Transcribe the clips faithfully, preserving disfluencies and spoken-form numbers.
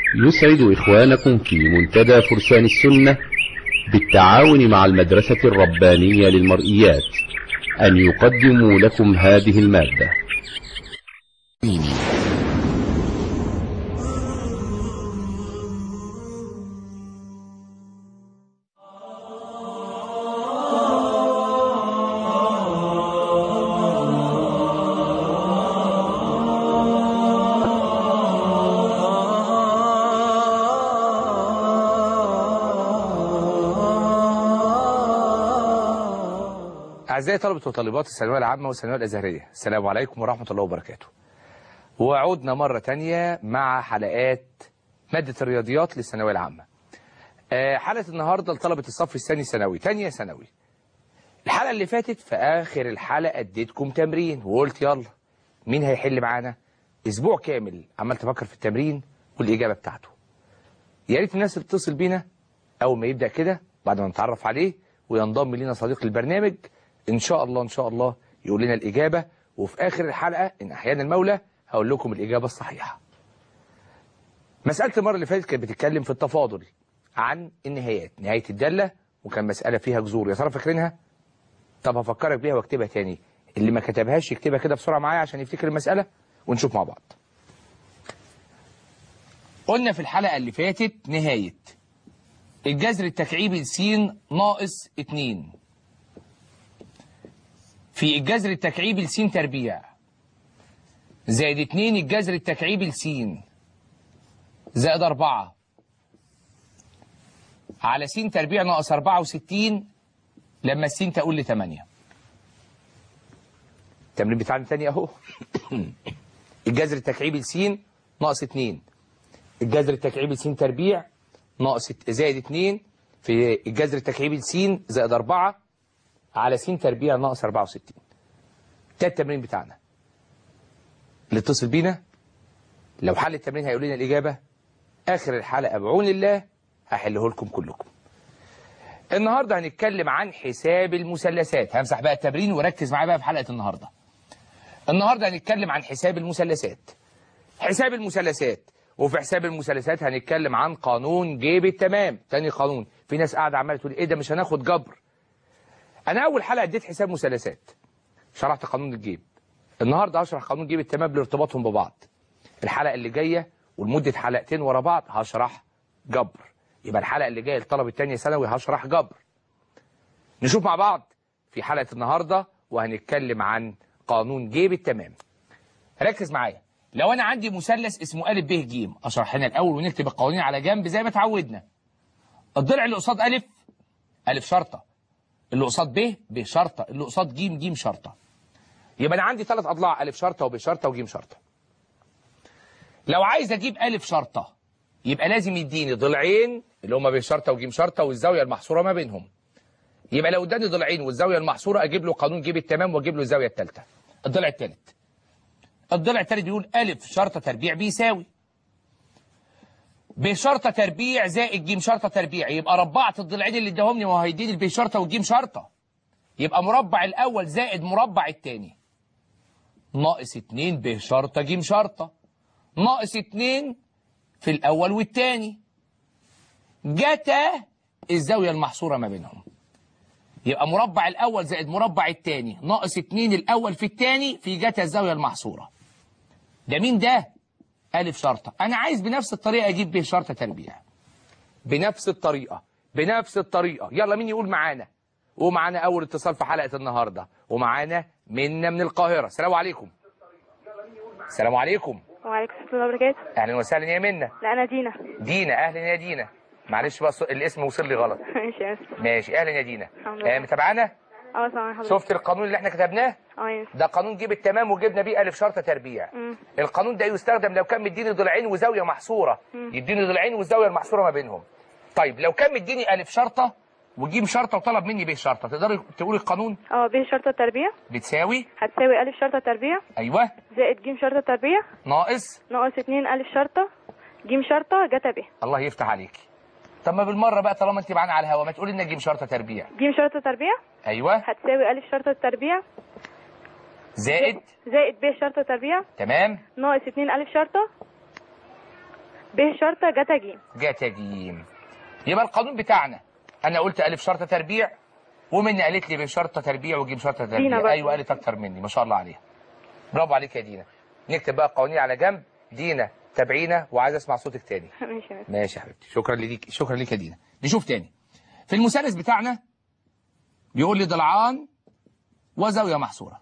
يسعد إخوانكم في منتدى فرسان السنة بالتعاون مع المدرسة الربانية للمرئيات أن يقدموا لكم هذه المادة. أعزائي طلبة وطالبات الثانوية العامة والثانوية الأزهرية، السلام عليكم ورحمة الله وبركاته. وعودنا مرة تانية مع حلقات مادة الرياضيات للثانوية العامة. حلقة النهاردة لطلبة الصف الثاني ثانوي، تانية ثانوي. الحلقة اللي فاتت في آخر الحلقة اديتكم تمرين وقلت يلا مين هيحل معانا؟ أسبوع كامل عمال تفكر في التمرين والإجابة بتاعته. يا ريت الناس تتصل بينا أول ما يبدأ كده بعد ما نتعرف عليه وينضم لنا صديق البرنامج إن شاء الله إن شاء الله يقول لنا الإجابة، وفي آخر الحلقة إن أحيانا المولى هقول لكم الإجابة الصحيحة. مسألة المرة اللي فاتت كانت بتتكلم في التفاضل عن النهايات، نهاية الدالة، وكان مسألة فيها جذور. يا ترى فاكرينها؟ طب هفكرك بيها واكتبها تاني، اللي ما كتبهاش يكتبها كده بسرعة معايا عشان يفتكر المسألة ونشوف مع بعض. قلنا في الحلقة اللي فاتت نهاية الجذر التكعيبي س ناقص اتنين في الجذر التكعيبي لس تربيع زائد اتنين الجذر التكعيبي لس زائد أربعة على س تربيع ناقص أربعة وستين لما الس تقول لتمانية. التمرين بتاعنا تاني أهو. الجذر التكعيبي لس ناقص اتنين الجذر التكعيبي لس تربيع ناقص زائد اتنين في الجذر التكعيبي لس زائد أربعة على س تربيع ناقص أربعة وستين. ده التمرين بتاعنا. اللي اتصل بينا لو حل التمرين هيقول لنا الإجابة. آخر الحلقة بعون الله هحله لكم كلكم. النهاردة هنتكلم عن حساب المثلثات. همسح بقى التمرين وركز معايا بقى في حلقة النهاردة. النهاردة هنتكلم عن حساب المثلثات. حساب المثلثات، وفي حساب المثلثات هنتكلم عن قانون جيب التمام. تاني قانون. في ناس قاعدة عمالة تقول إيه ده مش هناخد جبر. أنا أول حلقة اديت حساب مثلثات، شرحت قانون الجيب. النهاردة هشرح قانون جيب التمام لارتباطهم ببعض. الحلقة اللي جاية ولمدة حلقتين ورا بعض هشرح جبر. يبقى الحلقة اللي جاية لطلبة التانية ثانوي هشرح جبر. نشوف مع بعض في حلقة النهاردة وهنتكلم عن قانون جيب التمام. ركز معايا. لو أنا عندي مثلث اسمه أ ب ج، أشرح هنا الأول ونكتب القوانين على جنب زي ما اتعودنا. الضلع اللي قصاد أ أ شرطة، اللي قصاد ب ب شرطة، اللي قصاد ج ج شرطة. يبقى أنا عندي ثلاث أضلاع، أ شرطة وب شرطة وج شرطة. لو عايز أجيب أ شرطة يبقى لازم يديني ضلعين اللي هما ب شرطة وج شرطة والزاوية المحصورة ما بينهم. يبقى لو اداني ضلعين والزاوية المحصورة أجيب له قانون جيب التمام وأجيب له الزاوية الثالثة. الضلع الثالث الضلع الثالث بيقول أ شرطة تربيع بيساوي ب شرطة تربيع زائد ج شرطة تربيع. يبقى ربعت الضلعين اللي اداهم لي وهو هيديني الب شرطة والج شرطة. يبقى مربع الأول زائد مربع الثاني ناقص اتنين ب شرطة ج شرطة ناقص اتنين في الأول والثاني جتا الزاوية المحصورة ما بينهم. يبقى مربع الأول زائد مربع الثاني ناقص اتنين الأول في الثاني في جتا الزاوية المحصورة. ده مين ده؟ أ شرطة. أنا عايز بنفس الطريقة أجيب ب شرطة تربيع. بنفس الطريقة بنفس الطريقة. يلا مين يقول معانا؟ ومعانا أول اتصال في حلقة النهاردة، ومعانا منا من القاهرة. السلام عليكم. السلام عليكم. وعليكم السلام ورحمة الله وبركاته. أهلا وسهلا يا منا. لا أنا دينا. دينا، أهلا يا دينا. معلش بقى الاسم وصل لي غلط. ماشي اسف. ماشي، أهلا يا دينا. الحمد لله. آه متابعانا؟ اه سامع حضرتك. شفت القانون اللي احنا كتبناه؟ اه ده قانون جيب التمام وجبنا بيه أ شرطة تربيع. مم. القانون ده يستخدم لو كان مديني ضلعين وزاوية محصورة. مم. يديني ضلعين والزاوية المحصورة ما بينهم. طيب لو كان مديني أ شرطة وجيم شرطة وطلب مني ب شرطة، تقدري تقولي القانون؟ اه ب شرطة تربيع بتساوي هتساوي أ شرطة تربيع ايوه زائد ج شرطة تربيع ناقص ناقص اتنين أ شرطة ج شرطة جتا ب. الله يفتح عليكي. طب ما بالمرة بقى طالما انت معانا على الهوا ما تقولي لنا ج شرطة تربيع. ج شرطة تربيع ايوه هتساوي أ شرطة تربيع زائد زائد ب شرطة تربيع تمام ناقص اتنين أ شرطة ب شرطة جتا ج. جتا ج. يبقى القانون بتاعنا انا قلت الف شرطه تربيع، ومني قالت لي ب شرطه تربيع وج شرطه تربيع. ايوه قالت اكتر مني، ما شاء الله عليها. برافو عليك يا دينا. نكتب بقى القوانين على جنب. دينا تابعينا وعايز اسمع صوتك تاني. ماشي ماشي يا حبيبتي، شكرا ليك، شكرا ليك يا دينا. نشوف تاني في المثلث بتاعنا. بيقول لي ضلعان وزاويه محصوره.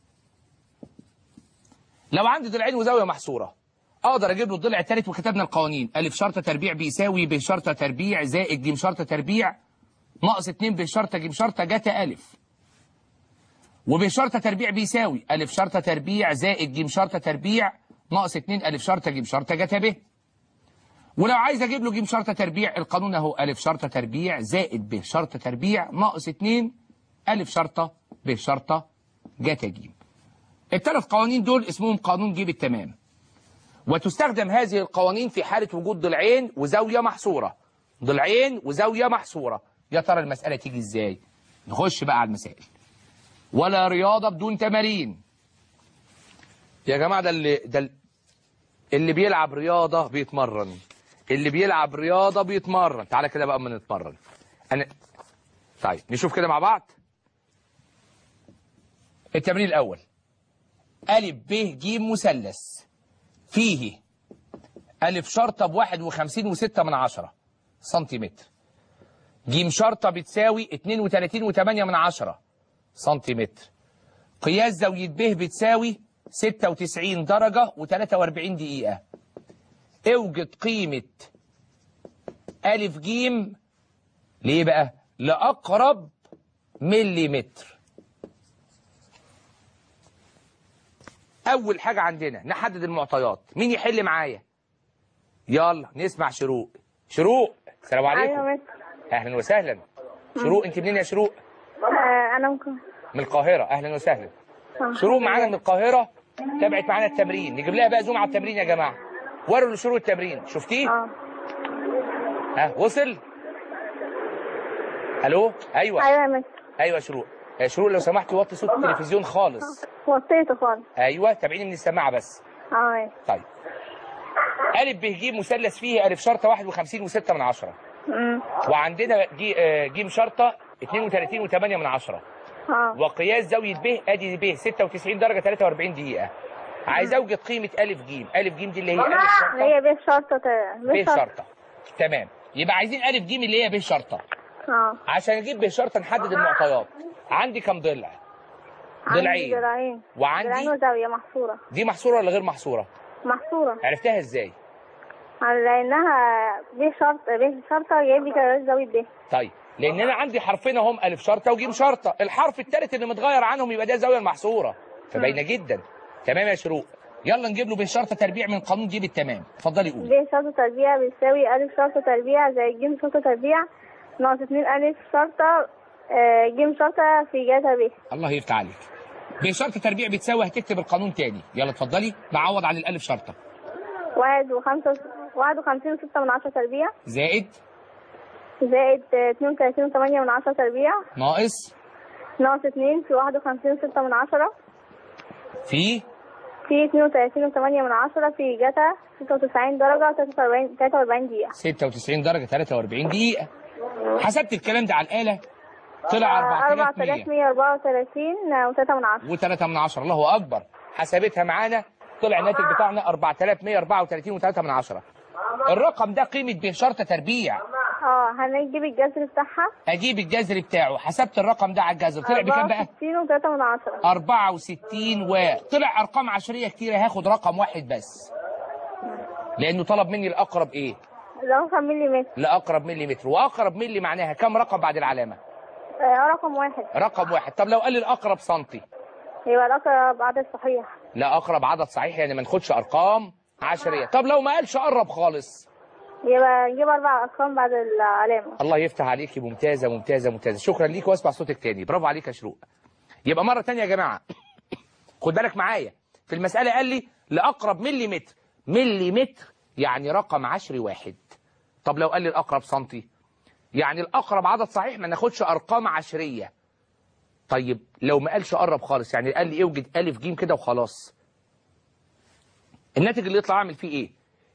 لو عندي ضلعين وزاويه محصوره اقدر اجيب له الضلع الثالث، وكتبنا القوانين. الف شرطه تربيع بيساوي ب شرطه تربيع زائد ج شرطه تربيع ناقص اتنين ب شرطه ج شرطه جتا الف. وب شرطه تربيع بيساوي الف شرطه تربيع زائد ج شرطه تربيع ناقص اتنين الف شرطه ج شرطه جتا ب. ولو عايز اجيب له ج شرطه تربيع القانون اهو الف شرطه تربيع زائد ب شرطه تربيع ناقص اتنين الف شرطه ب شرطه جتا ج. الثلاث قوانين دول اسمهم قانون ج بالتمام. وتستخدم هذه القوانين في حالة وجود ضلعين وزاوية محصورة. ضلعين وزاوية محصورة. يا ترى المسألة تيجي ازاي؟ نخش بقى على المسائل. ولا رياضة بدون تمارين. يا جماعة ده اللي ده اللي بيلعب رياضة بيتمرن. اللي بيلعب رياضة بيتمرن. تعالى كده بقى اما نتمرن. أنا طيب نشوف كده مع بعض. التمرين الأول. أ ب ج مثلث فيه ألف شرطة بواحد وخمسين وستة من عشرة سنتيمتر. ج شرطة بتساوي اتنين وتلاتين وتمانية من عشرة سنتيمتر. قياس زاوية ب بتساوي ستة وتسعين درجة وتلاتة واربعين دقيقة. اوجد قيمة ألف ج ليه بقى؟ لأقرب مليمتر. أول حاجة عندنا نحدد المعطيات. مين يحل معايا؟ يلا نسمع شروق. شروق السلام عليكم. ايوه أهلا وسهلا. شروق أنت منين يا شروق؟ آه انا ممكن من القاهرة. أهلا وسهلا. شروق معانا من القاهرة، تابعت معانا التمرين. نجيب لها بقى زوم على التمرين يا جماعة. وروا لشروق التمرين. شفتيه؟ اه ها وصل؟ ألو؟ أيوه ايوه يا مس. أيوه شروق. يا شروق لو سمحتي وطي صوت التلفزيون خالص. وطيته خالص. أيوه تابعيني من السماعة بس. اه طيب. أ ب ج مثلث فيه ألف شرطة واحد وخمسين وستة من عشرة. امم وعندنا ج ج شرطة اتنين وتلاتين وتمانية من عشرة. اه وقياس زاوية ب ادي ب ستة وتسعين درجة تلاتة واربعين دقيقة. عايز اوجد قيمة أ ج. أ ج دي اللي هي أ شرطة. هي ب شرطة ب شرطة. تمام. يبقى عايزين أ ج اللي هي ب شرطة. اه عشان اجيب ب شرطة نحدد المعطيات. عندي كام ضلع؟ ضلعين. ضلعين وعندي ضلعين وزاوية محصورة. دي محصورة ولا غير محصورة؟ محصورة. عرفتها ازاي؟ لأنها ب شرطة ب شرطة جايب لي كده زاوية ب. طيب لان انا عندي حرفين هم الف شرطه وج شرطه. الحرف الثالث اللي متغير عنهم يبقى ده الزاويه المحصوره. فباينه جدا. تمام يا شروق. يلا نجيب له ب شرطه تربيع من قانون ج بالتمام. اتفضلي قولي. ب شرطة تربيع بتساوي ألف شرطة تربيع زائد ج شرطة تربيع ناقص اتنين ألف شرطة آه، ج شرطة في جتا ب. الله يفتح عليك. ب شرطه تربيع بتساوي هتكتب القانون تاني. يلا اتفضلي. بعوض عن الالف شرطه. واحد وخمسة واحد وخمسين وستة من عشرة تربيع زائد زائد اتنين وتلاتين وتمانية من عشرة تربيع ناقص ناقص اتنين في واحد وخمسين وستة من عشرة في في اتنين وتلاتين وتمانية من عشرة في جتا ستة وتسعين درجة تلاتة واربعين دقيقة. ستة وتسعين درجة تلاتة واربعين دقيقة. حسبت الكلام ده على الآلة طلع أربعة أربعة آلاف آلاف ومية وأربعة وتلاتين وتلاتة من عشرة وتلاتة من عشرة. الله أكبر. حسبتها معانا طلع الناتج بتاعنا أربعة آلاف ومية وأربعة وتلاتين وتلاتة من عشرة. الرقم ده قيمة ب شرطة تربيع. اه هنجيب الجذر بتاعها. اجيب الجذر بتاعه. حسبت الرقم ده على الجذر طلع بكام بقى؟ أربعة وستين وتلاتة من عشرة. أربعة وستين وطلع ارقام عشريه كتيره. هاخد رقم واحد بس لانه طلب مني الاقرب ايه؟ رقم ملي متر. لاقرب ملي متر. واقرب ملي معناها كام رقم بعد العلامه؟ آه رقم واحد. رقم واحد. طب لو قال لي الاقرب سنتي؟ يبقى الأقرب عدد صحيح. لا اقرب عدد صحيح يعني ما ناخدش ارقام عشريه. طب لو ما قالش قرب خالص؟ يبقى نجيب أربع أرقام بعد العلامة. الله يفتح عليكي. ممتازة ممتازة ممتازة. شكرا ليك واسمع صوتك تاني. برافو عليك يا شروق. يبقى مرة تانية يا جماعة خد بالك معايا. في المسألة قال لي لأقرب ملي متر. ملي متر يعني رقم عشري واحد. طب لو قال لي الأقرب سنتي يعني الأقرب عدد صحيح ما ناخدش أرقام عشرية. طيب لو ما قالش قرب خالص يعني قال لي اوجد ألف جيم كده وخلاص. الناتج اللي يطلع أعمل فيه إيه؟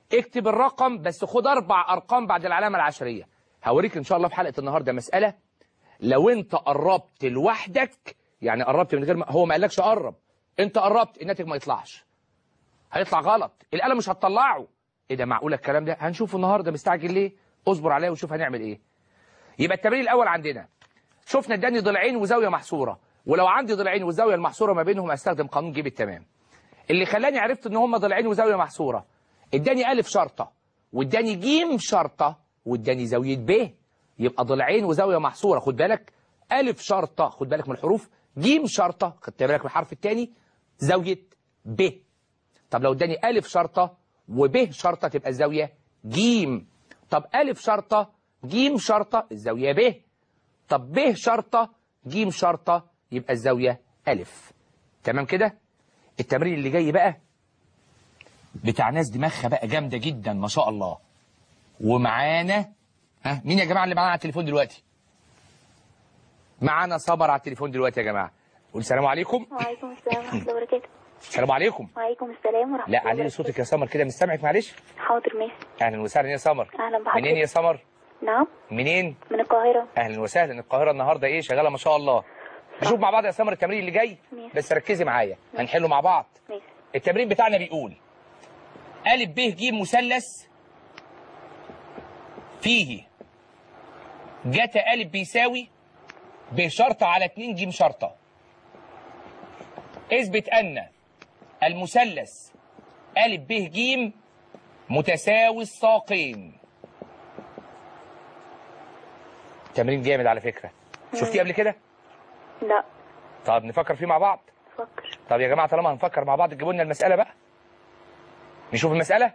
اكتب الرقم بس خد اربع ارقام بعد العلامه العشريه. هوريك ان شاء الله في حلقه النهارده مساله لو انت قربت لوحدك، يعني قربت من غير ما هو ما قالكش قرب، انت قربت الناتج ما يطلعش، هيطلع غلط، الآلة مش هتطلعه. ايه ده معقول الكلام ده؟ هنشوفه النهارده. مستعجل ليه؟ اصبر عليا وشوف هنعمل ايه. يبقى التمرين الاول عندنا شفنا اداني ضلعين وزاويه محصوره، ولو عندي ضلعين والزاويه المحصوره ما بينهم استخدم قانون جيب التمام. اللي خلاني عرفت ان هم ضلعين وزاويه محصوره، اداني الف شرطه واداني جيم شرطه واداني زاويه ب، يبقى ضلعين وزاويه محصوره. خد بالك الف شرطه، خد بالك من الحروف، جيم شرطه، خد بالك من الحرف الثاني، زاويه ب. طب لو اداني الف شرطه وب شرطه تبقى الزاويه جيم. طب الف شرطه جيم شرطه الزاويه ب. طب ب شرطه جيم شرطه يبقى الزاويه الف. تمام كده؟ التمرين اللي جاي بقى بتاع ناس دماغها بقى جامده جدا ما شاء الله. ومعانا ها مين يا جماعه اللي معانا على التليفون دلوقتي؟ معانا سمر على التليفون دلوقتي يا جماعه. قول السلام عليكم. وعليكم السلام ورحمة الله وبركاته. السلام عليكم. وعليكم السلام ورحمة لا الله علينا صوتك يا سمر كده مش سامعك معلش. حاضر ماشي. اهلا وسهلا يا سمر. أهلا بحضرتك. منين يا سمر؟ نعم. منين؟ من القاهرة. اهلا وسهلا. القاهره النهارده ايه شغاله ما شاء الله. نشوف مع بعض يا سمر التمرين اللي جاي. ماشي. بس ركزي معايا هنحله مع بعض. ماشي. التمرين بتاعنا بيقول أ ب ج مثلث فيه جتا أ بيساوي ب شرطة على اتنين ج شرطة. اثبت أن المثلث أ ب ج متساوي الساقين. تمرين جامد على فكرة. شفتيه قبل كده؟ لا. طب نفكر فيه مع بعض؟ فكر. طب يا جماعة طالما هنفكر مع بعض تجيبوا لنا المسألة بقى. نشوف المسألة.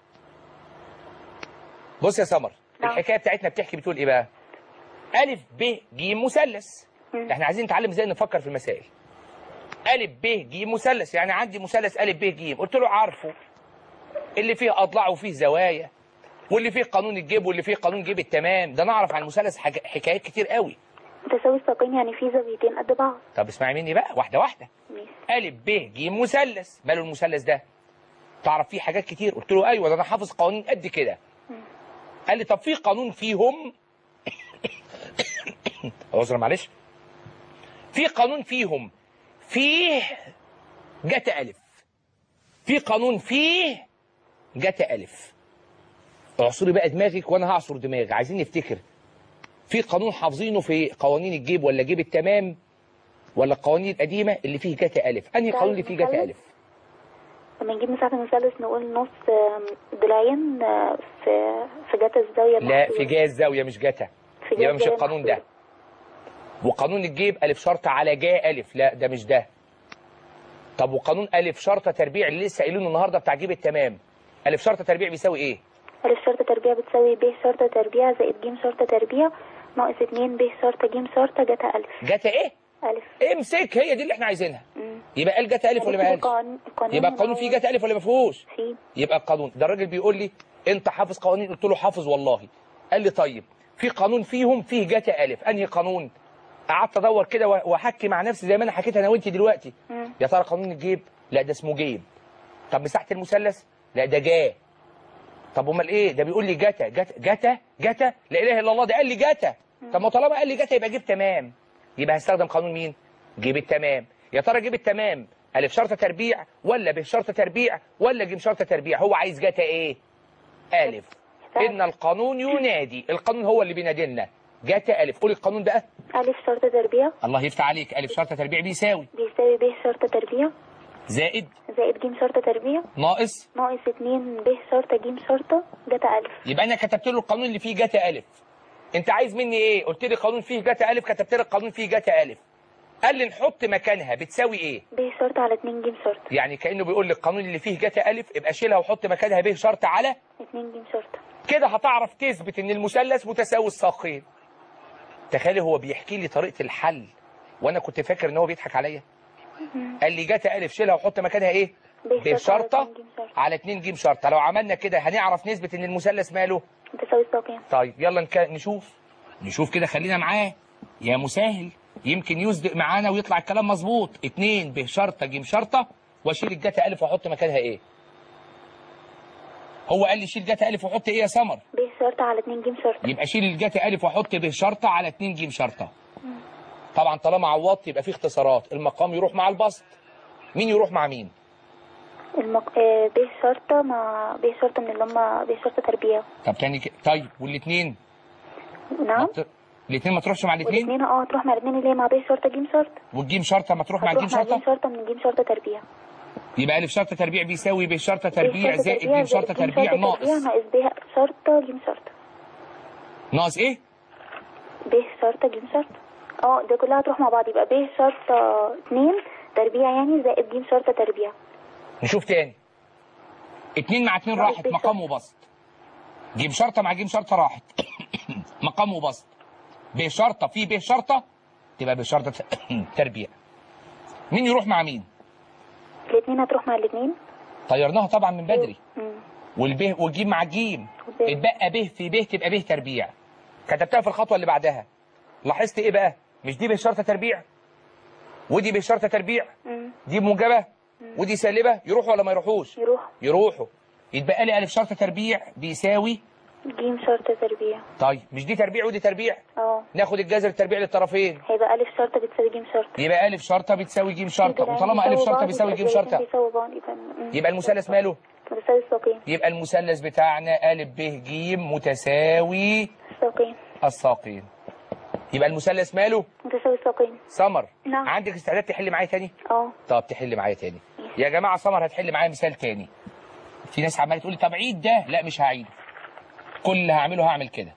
بص يا سمر نعم. الحكاية بتاعتنا بتحكي بتقول ايه بقى؟ أ ب ج مثلث. مم. احنا عايزين نتعلم ازاي نفكر في المسائل. أ ب ج مثلث، يعني عندي مثلث أ ب ج، قلت له عارفه اللي فيه اضلاع وفيه زوايا واللي فيه قانون الجيب واللي فيه قانون جيب التمام. ده نعرف عن المثلث حاجة حكايات كتير قوي. متساوي الساقين يعني في زاويتين قد بعض. طب اسمعي مني بقى واحدة واحدة. ماشي. أ ب ج مثلث، ماله المثلث ده؟ تعرف فيه حاجات كتير. قلت له ايوه ده انا حافظ قوانين قد كده. قال لي طب في قانون فيهم اعذر معلش، في قانون فيهم فيه جتا ألف، في قانون فيه جتا ألف. اعصري بقى دماغك وانا هعصر دماغي. عايزين نفتكر في قانون حافظينه في قوانين الجيب ولا جيب التمام ولا القوانين القديمه اللي فيه جتا ألف؟ انهي قانون اللي فيه جتا ألف؟ لما نجيب مساحة المثلث نقول نص ضلعين في في جتا الزاوية لا المحصورة. في جا الزاويه مش جتا، في جا يبقى مش الزاوية القانون ده. المحصورة. وقانون الجيب ألف شرطة على جا ألف، لا ده مش ده. طب وقانون ألف شرطة تربيع اللي لسه قايلينه النهارده بتاع جيب التمام، ألف شرطة تربيع بيساوي إيه؟ ألف شرطة تربيع بتساوي ب شرطة تربيع زائد ج شرطة تربيع ناقص اتنين ب شرطة ج شرطة جتا ألف. جتا إيه؟ ألف. امسك، هي دي اللي إحنا عايزينها. مم. يبقى قال جتا ألف ولا ما قالش؟ يبقى القانون فيه جتا ألف ولا ما فيهوش؟ فيه. يبقى القانون ده. الراجل بيقول لي أنت حافظ قوانين؟ قلت له حافظ والله. قال لي طيب في قانون فيهم فيه جتا ألف، أنهي قانون؟ قعدت ادور كده واحكي مع نفسي زي ما انا حكيت انا وانت دلوقتي. مم. يا ترى قانون الجيب؟ لا ده اسمه جيب. طب مساحه المثلث؟ لا ده جا. طب امال ايه؟ ده بيقول لي جتا جتا جتا جتا، لا اله الا الله ده قال لي جتا. طب ما طالما قال لي جتا يبقى جيب تمام، يبقى هستخدم قانون مين؟ جيب التمام. يا ترى جيب التمام الف شرطه تربيع ولا ب شرطه تربيع ولا ج شرطه تربيع؟ هو عايز جتا ايه؟ الف. ان القانون ينادي، القانون هو اللي بينادلنا جتا الف. قولي القانون بقى. ألف شرطة تربيع. الله يفتح عليك. ألف شرطة تربيع بيساوي بيساوي ب شرطة تربيع زائد زائد ج شرطة تربيع ناقص ناقص اتنين ب شرطة ج شرطة جتا ألف. يبقى أنا كتبت له القانون اللي فيه جتا ألف. أنت عايز مني إيه؟ قلت لي قانون فيه جتا ألف، كتبت لي القانون فيه جتا ألف. قال لي نحط مكانها بتساوي إيه؟ ب شرطة على اتنين ج شرطة. يعني كأنه بيقول لي القانون اللي فيه جتا ألف يبقى شيلها وحط مكانها ب شرطة على اتنين ج شرطة. كده هتعرف تثبت إن المثلث متساوي الساقين. تخيلي هو بيحكي لي طريقة الحل وأنا كنت فاكر إن هو بيضحك عليا. قال لي جتا ألف شيلها وحط مكانها إيه؟ ب شرطة على اتنين ج شرطة. لو عملنا كده هنعرف نثبت إن المثلث ماله؟ متساوي الساقين. طيب يلا نك... نشوف نشوف كده، خلينا معاه يا مساهل يمكن يصدق معانا ويطلع الكلام مظبوط. اتنين ب شرطة ج شرطة واشيل الجتا ألف واحط مكانها إيه؟ هو قال لي شيل جتا الف وحط ايه يا سمر؟ ب شرطة على اتنين ج شرطة. يبقى شيل الجتا الف وحط ب شرطه على اتنين ج شرطه. طبعا طالما عوضت يبقى في اختصارات، المقام يروح مع البسط. مين يروح مع مين؟ المق... آه ب شرطة مع ب شرطة من اللي هم ب شرطة تربية. طب تاني ك... طيب والاثنين؟ نعم. ت... الاثنين ما تروحش مع الاثنين؟ والاثنين اه تروح مع الاثنين اللي هي مع ب شرطة ج شرطة. والجيم شرطه ما تروح مع الجيم شرطة؟ شرطه؟ مع ج شرطة من ج شرطة تربية. يبقى الف شرطه تربيع بيساوي ب شرطه تربيع زائد ج شرطه تربيع ناقص ناقص ب شرطة ج شرطة. ناقص ايه؟ ب شرطة ج شرطة. اه ده كلها تروح مع بعض، يبقى ب شرطة اتنين تربيع يعني زائد ج شرطة تربيع. نشوف تاني. اتنين مع اتنين راحت مقام وبسط. ج شرطه مع ج شرطه راحت مقام وبسط. ب شرطه في ب شرطه تبقى ب شرطه تربيع. مين يروح مع مين؟ الاثنين هتروح مع الاثنين. طيرناها طبعا من بدري. امم والب والجيم مع الجيم اتبقى ب في ب تبقى ب تربيع. كتبتها في الخطوه اللي بعدها. لاحظت ايه بقى؟ مش دي ب شرطه تربيع ودي ب شرطه تربيع. مم. دي موجبه ودي سالبه، يروحوا ولا ما يروحوش؟ يروحوا. يروحوا. يتبقى لي الف شرطه تربيع بيساوي ج شرطة تربيع. طيب مش دي تربيع ودي تربيع؟ اه ناخد الجذر التربيع للطرفين. هيبقى الف شرطة بتساوي ج شرطة. يبقى الف شرطه بتساوي ج شرطه، وطالما الف شرطه بيساوي ج شرطه بيساوي بعض يبقى يبقى المثلث ماله؟ متساوي الساقين. يبقى المثلث بتاعنا ا ب ج متساوي الساقين. الساقين. يبقى المثلث ماله؟ متساوي الساقين. سمر نعم. عندك استعداد تحل معايا تاني؟ اه طب تحل معايا تاني يا جماعه. سمر هتحل معايا مثال تاني. في ناس عماله تقول لي طب عيد ده، لا مش هعيده. كل اللي هعمله هعمل كده.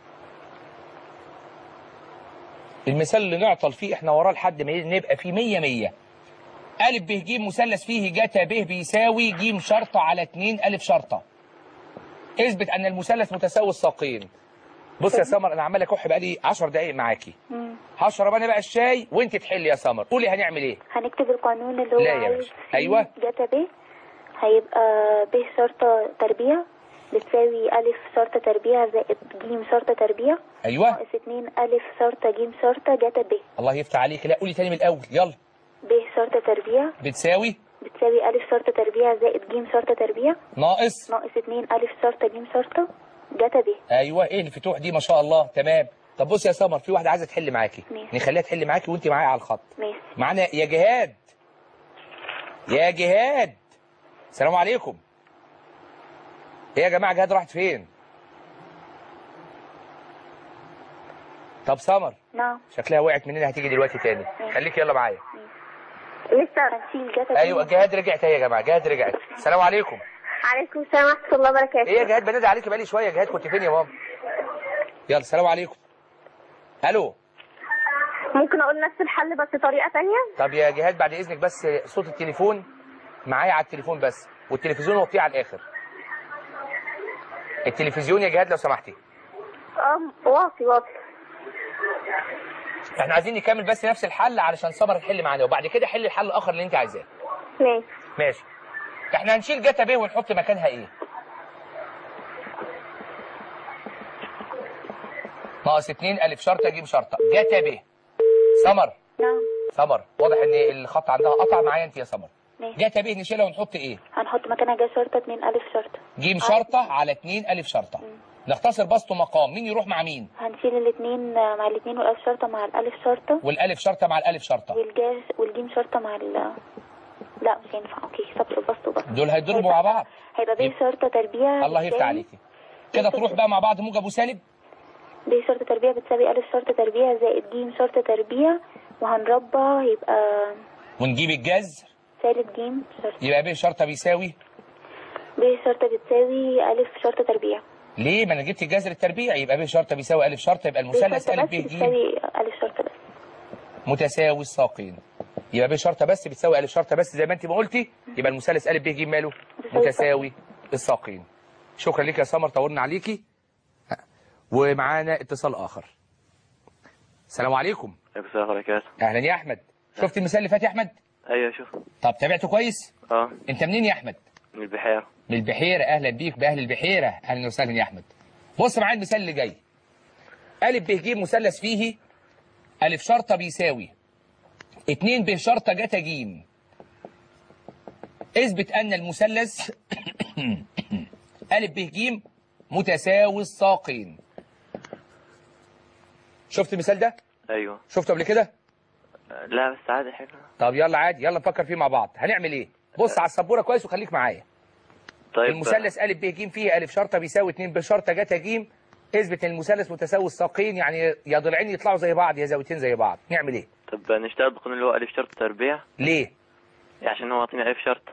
المثال اللي نعطل فيه احنا وراه لحد ما نبقى فيه مية مية. ا ب ج مثلث فيه جتا ب بيساوي ج شرطه على اتنين ا شرطه. اثبت ان المثلث متساوي الساقين. بص يا سمر انا عمال اكح بقالي عشر دقايق معاكي. مم. هشرب انا بقى الشاي وانت تحلي يا سمر. قولي هنعمل ايه؟ هنكتب القانون اللي هو لا يا باشا. ايوه. جتا ب هيبقى ب شرطة تربيع بتساوي ألف شرطة تربيع زائد ج شرطة تربيع. ايوه. ناقص اتنين ألف شرطة ج شرطة جتا ب. الله يفتح عليك. لا قولي تاني من الاول يلا. ب شرطة تربيع بتساوي بتساوي ألف شرطة تربيع زائد ج شرطة تربيع ناقص ناقص اتنين ألف شرطة ج شرطة جتا ب. ايوه. ايه الفتوح دي ما شاء الله. تمام. طب بص يا سمر في واحده عايزه تحل معاكي. ماشي. نخليها تحل معاكي وانت معايا على الخط. ماشي. معانا يا جهاد. يا جهاد السلام عليكم. ايه يا جماعه جهاد راحت فين؟ طب سمر نعم. شكلها وقعت مننا هتيجي دلوقتي تاني. خليك يلا معايا. لسه هنشيل جتا ب. ايوه جهاد رجعت اهي يا جماعه. جهاد رجعت. السلام عليكم. عليكم السلام ورحمة الله وبركاته. ايه يا جهاد بنادي عليكي بقالي شويه. جهاد كنت فين يا ماما؟ يلا السلام عليكم. الو. ممكن أقول نفس الحل بس طريقة تانية؟ طب يا جهاد بعد اذنك بس صوت التليفون معايا على التليفون بس، والتلفزيون وطيه على الاخر. التلفزيون يا جهاد لو سمحتي. اه واطي واطي. احنا عايزين نكمل بس نفس الحل علشان سمر تحل معانا، وبعد كده حل الحل الاخر اللي انت عايزاه. ماشي. ماشي. احنا هنشيل جتا ب ونحط مكانها ايه؟ ناقص اتنين الف شرطه ج شرطه جتا ب. سمر. نعم. سمر واضح ان الخط عندها قطع معايا انت يا سمر. ماشي. جتا ب نشيلها ونحط ايه؟ هنحط مكانها ج شرطة اتنين ألف شرطة. ج شرطه على اتنين الف شرطه. مم. نختصر بسط ومقام. مين يروح مع مين؟ هنشيل الاثنين مع الاثنين والألف شرطة مع الألف شرطة. والالف شرطه مع الالف شرطه. والجاز والجيم شرطة مع ال لا مش هينفع. اوكي سطر البسط وبسط. دول هيضربوا مع بعض. هيبقى ب شرطة تربيع. الله يفتح عليكي. كده تروح بقى مع بعض موجب وسالب. ب شرطة تربيع بتساوي ألف شرطة تربيع زائد ج شرطة تربيع وهنربع يبقى ونجيب الجذر سالب ج شرطة. يبقى ب شرطه بيساوي ب شرطة بتساوي ألف شرطة تربيع. ليه؟ ما انا جبت الجذر التربيع. يبقى ب شرطه بيساوي الف شرطه. يبقى المثلث ا ب ج بتساوي ألف شرطة بس متساوي الساقين. يبقى ب شرطه بس بتساوي الف شرطه بس زي ما انت ما قلتي. يبقى المثلث ا ب ج ماله؟ متساوي الساقين. شكرا لك يا سمر طولنا عليكي. ومعانا اتصال اخر. السلام عليكم. عليكم السلام ورحمة الله وبركاته. اهلا يا احمد. شفت المثال اللي فات يا احمد؟ ايوه شوف. طب تابعته كويس؟ اه انت منين يا احمد؟ من البحيرة. من البحيره. اهلا بيك باهل البحيره. اهلا وسهلا يا احمد. بص معايا المثال اللي جاي. ا ب ج مثلث فيه الف شرطه بيساوي اتنين ب شرطه جتا ج. اثبت ان المثلث أ ب ج متساوي الساقين. شفت المثال ده؟ ايوه. شفته قبل كده؟ لا بس عادي حلو. طب يلا عادي، يلا نفكر فيه مع بعض. هنعمل ايه؟ بص على السبوره كويس وخليك معايا. طيب المثلث أ ب ج فيه أ شرطه بيساوي اتنين ب شرطه ج ج. اثبت ان المثلث متساوي الساقين، يعني يا ضلعين يطلعوا زي بعض يا زاويتين زي بعض. نعمل ايه؟ طب نشتغل بالقانون اللي هو أ شرطه تربيع. ليه؟ عشان هو عاطيني أ شرطه.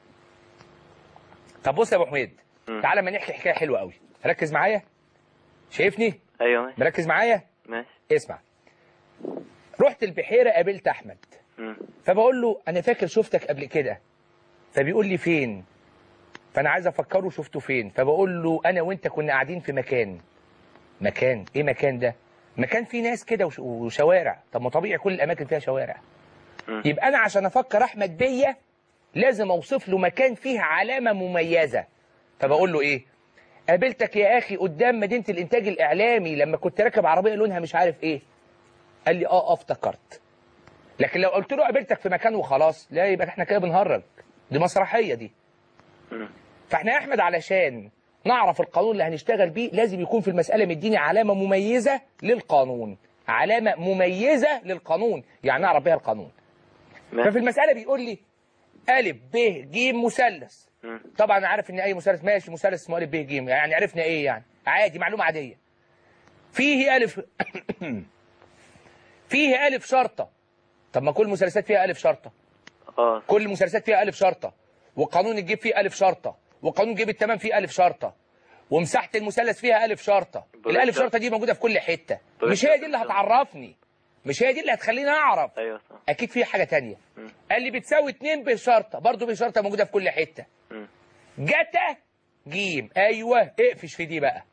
طب بص يا ابو حميد، تعالى ما نحكي حكايه حلوه قوي. ركز معايا. شايفني؟ ايوه ماشي. مركز معايا؟ ماشي. اسمع. رحت البحيره قابلت احمد. امم فبقول له انا فاكر شفتك قبل كده. فبيقول لي فين؟ فانا عايز افكره شفته فين. فبقول له انا وانت كنا قاعدين في مكان. مكان ايه مكان ده؟ مكان فيه ناس كده وش... وشوارع. طب ما طبيعي كل الاماكن فيها شوارع. مم. يبقى انا عشان افكر احمد بيا لازم اوصف له مكان فيه علامه مميزه. فبقول له ايه؟ قابلتك يا اخي قدام مدينه الانتاج الاعلامي لما كنت راكب عربيه لونها مش عارف ايه. قال لي اه اه افتكرت. لكن لو قلت له قابلتك في مكان وخلاص، لا يبقى احنا كده بنهرج. دي مسرحيه دي. مم. فاحنا يا احمد علشان نعرف القانون اللي هنشتغل بيه لازم يكون في المساله مديني علامه مميزه للقانون. علامه مميزه للقانون يعني نعرف بيها القانون. ففي المساله بيقول لي أ ب ج مثلث. مم. طبعا انا عارف ان اي مثلث ماشي مثلث اسمه أ ب ج، يعني عرفنا ايه يعني؟ عادي معلومه عاديه. فيه ألف فيه أ شرطه. طب ما كل المثلثات فيها أ شرطه. اه كل المثلثات فيها أ شرطه، وقانون الجيب فيه أ شرطه، وقانون جيب التمام فيه أ شرطه، ومساحه المثلث فيها أ شرطه. الألف شرطه دي موجوده في كل حته. مش هي دي اللي هتعرفني، مش هي دي اللي هتخليني اعرف. ايوه صح. اكيد في حاجه ثانيه. قال لي بتساوي اتنين ب شرطه، برضه ب شرطه موجوده في كل حته. مم. جتا جيم. ايوه اقفش في دي بقى.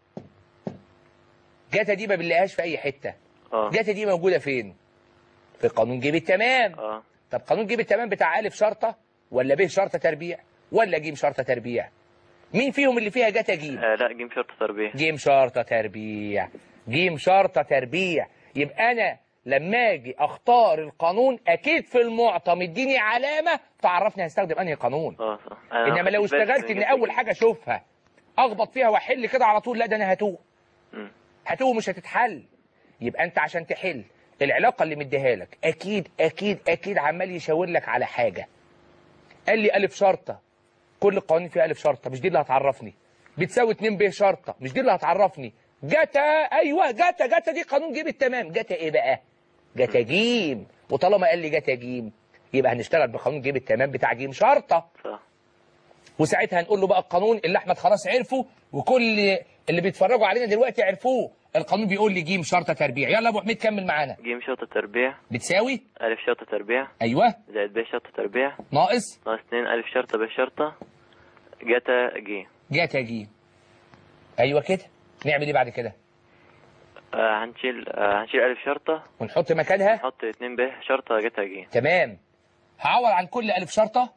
جتا دي ما بنلاقيهاش في اي حته. اه جتا دي موجوده فين؟ في قانون جيب التمام. اه طب قانون جيب التمام بتاع أ شرطه ولا ب شرطه تربيع ولا ج شرطه تربيع؟ مين فيهم اللي فيها جتا جيم؟ آه، لا جيم شرطه تربيع. ج شرطه تربيع. ج شرطه تربيع. يبقى انا لما اجي اختار القانون اكيد في المعطى مديني علامه تعرفني هستخدم انهي قانون. اه صح. انما لو اشتغلت ان اول حاجه اشوفها اخبط فيها واحل كده على طول، لا ده انا هتوه. مم. هتوه مش هتتحل. يبقى انت عشان تحل العلاقه اللي مديها لك اكيد اكيد اكيد عمال يشاور لك على حاجه. قال لي أ شرطه، كل القوانين فيها أ شرطه، مش دي اللي هتعرفني. بتساوي اتنين ب شرطه، مش دي اللي هتعرفني. جتا ايوه جتا جتا دي قانون جيب التمام. جتا ايه بقى؟ جتا جيم. وطالما قال لي جتا جيم يبقى هنشتغل بقانون جيب التمام بتاع جيم شرطه. صح. وساعتها هنقول له بقى القانون اللي احمد خلاص عرفه وكل اللي بيتفرجوا علينا دلوقتي عرفوه. القانون بيقول لي ج شرطه تربيع. يلا يا ابو حميد كمل معانا. ج شرطه تربيع بتساوي أ شرطه تربيع ايوه زائد ب شرطه تربيع ناقص ناقص اتنين أ شرطه ب شرطه جتا ج. جتا ج. ايوه كده. نعمل ايه بعد كده؟ آه هنشيل آه هنشيل أ شرطه ونحط مكانها نحط اتنين ب شرطه جتا ج. تمام. هعوض عن كل أ شرطه.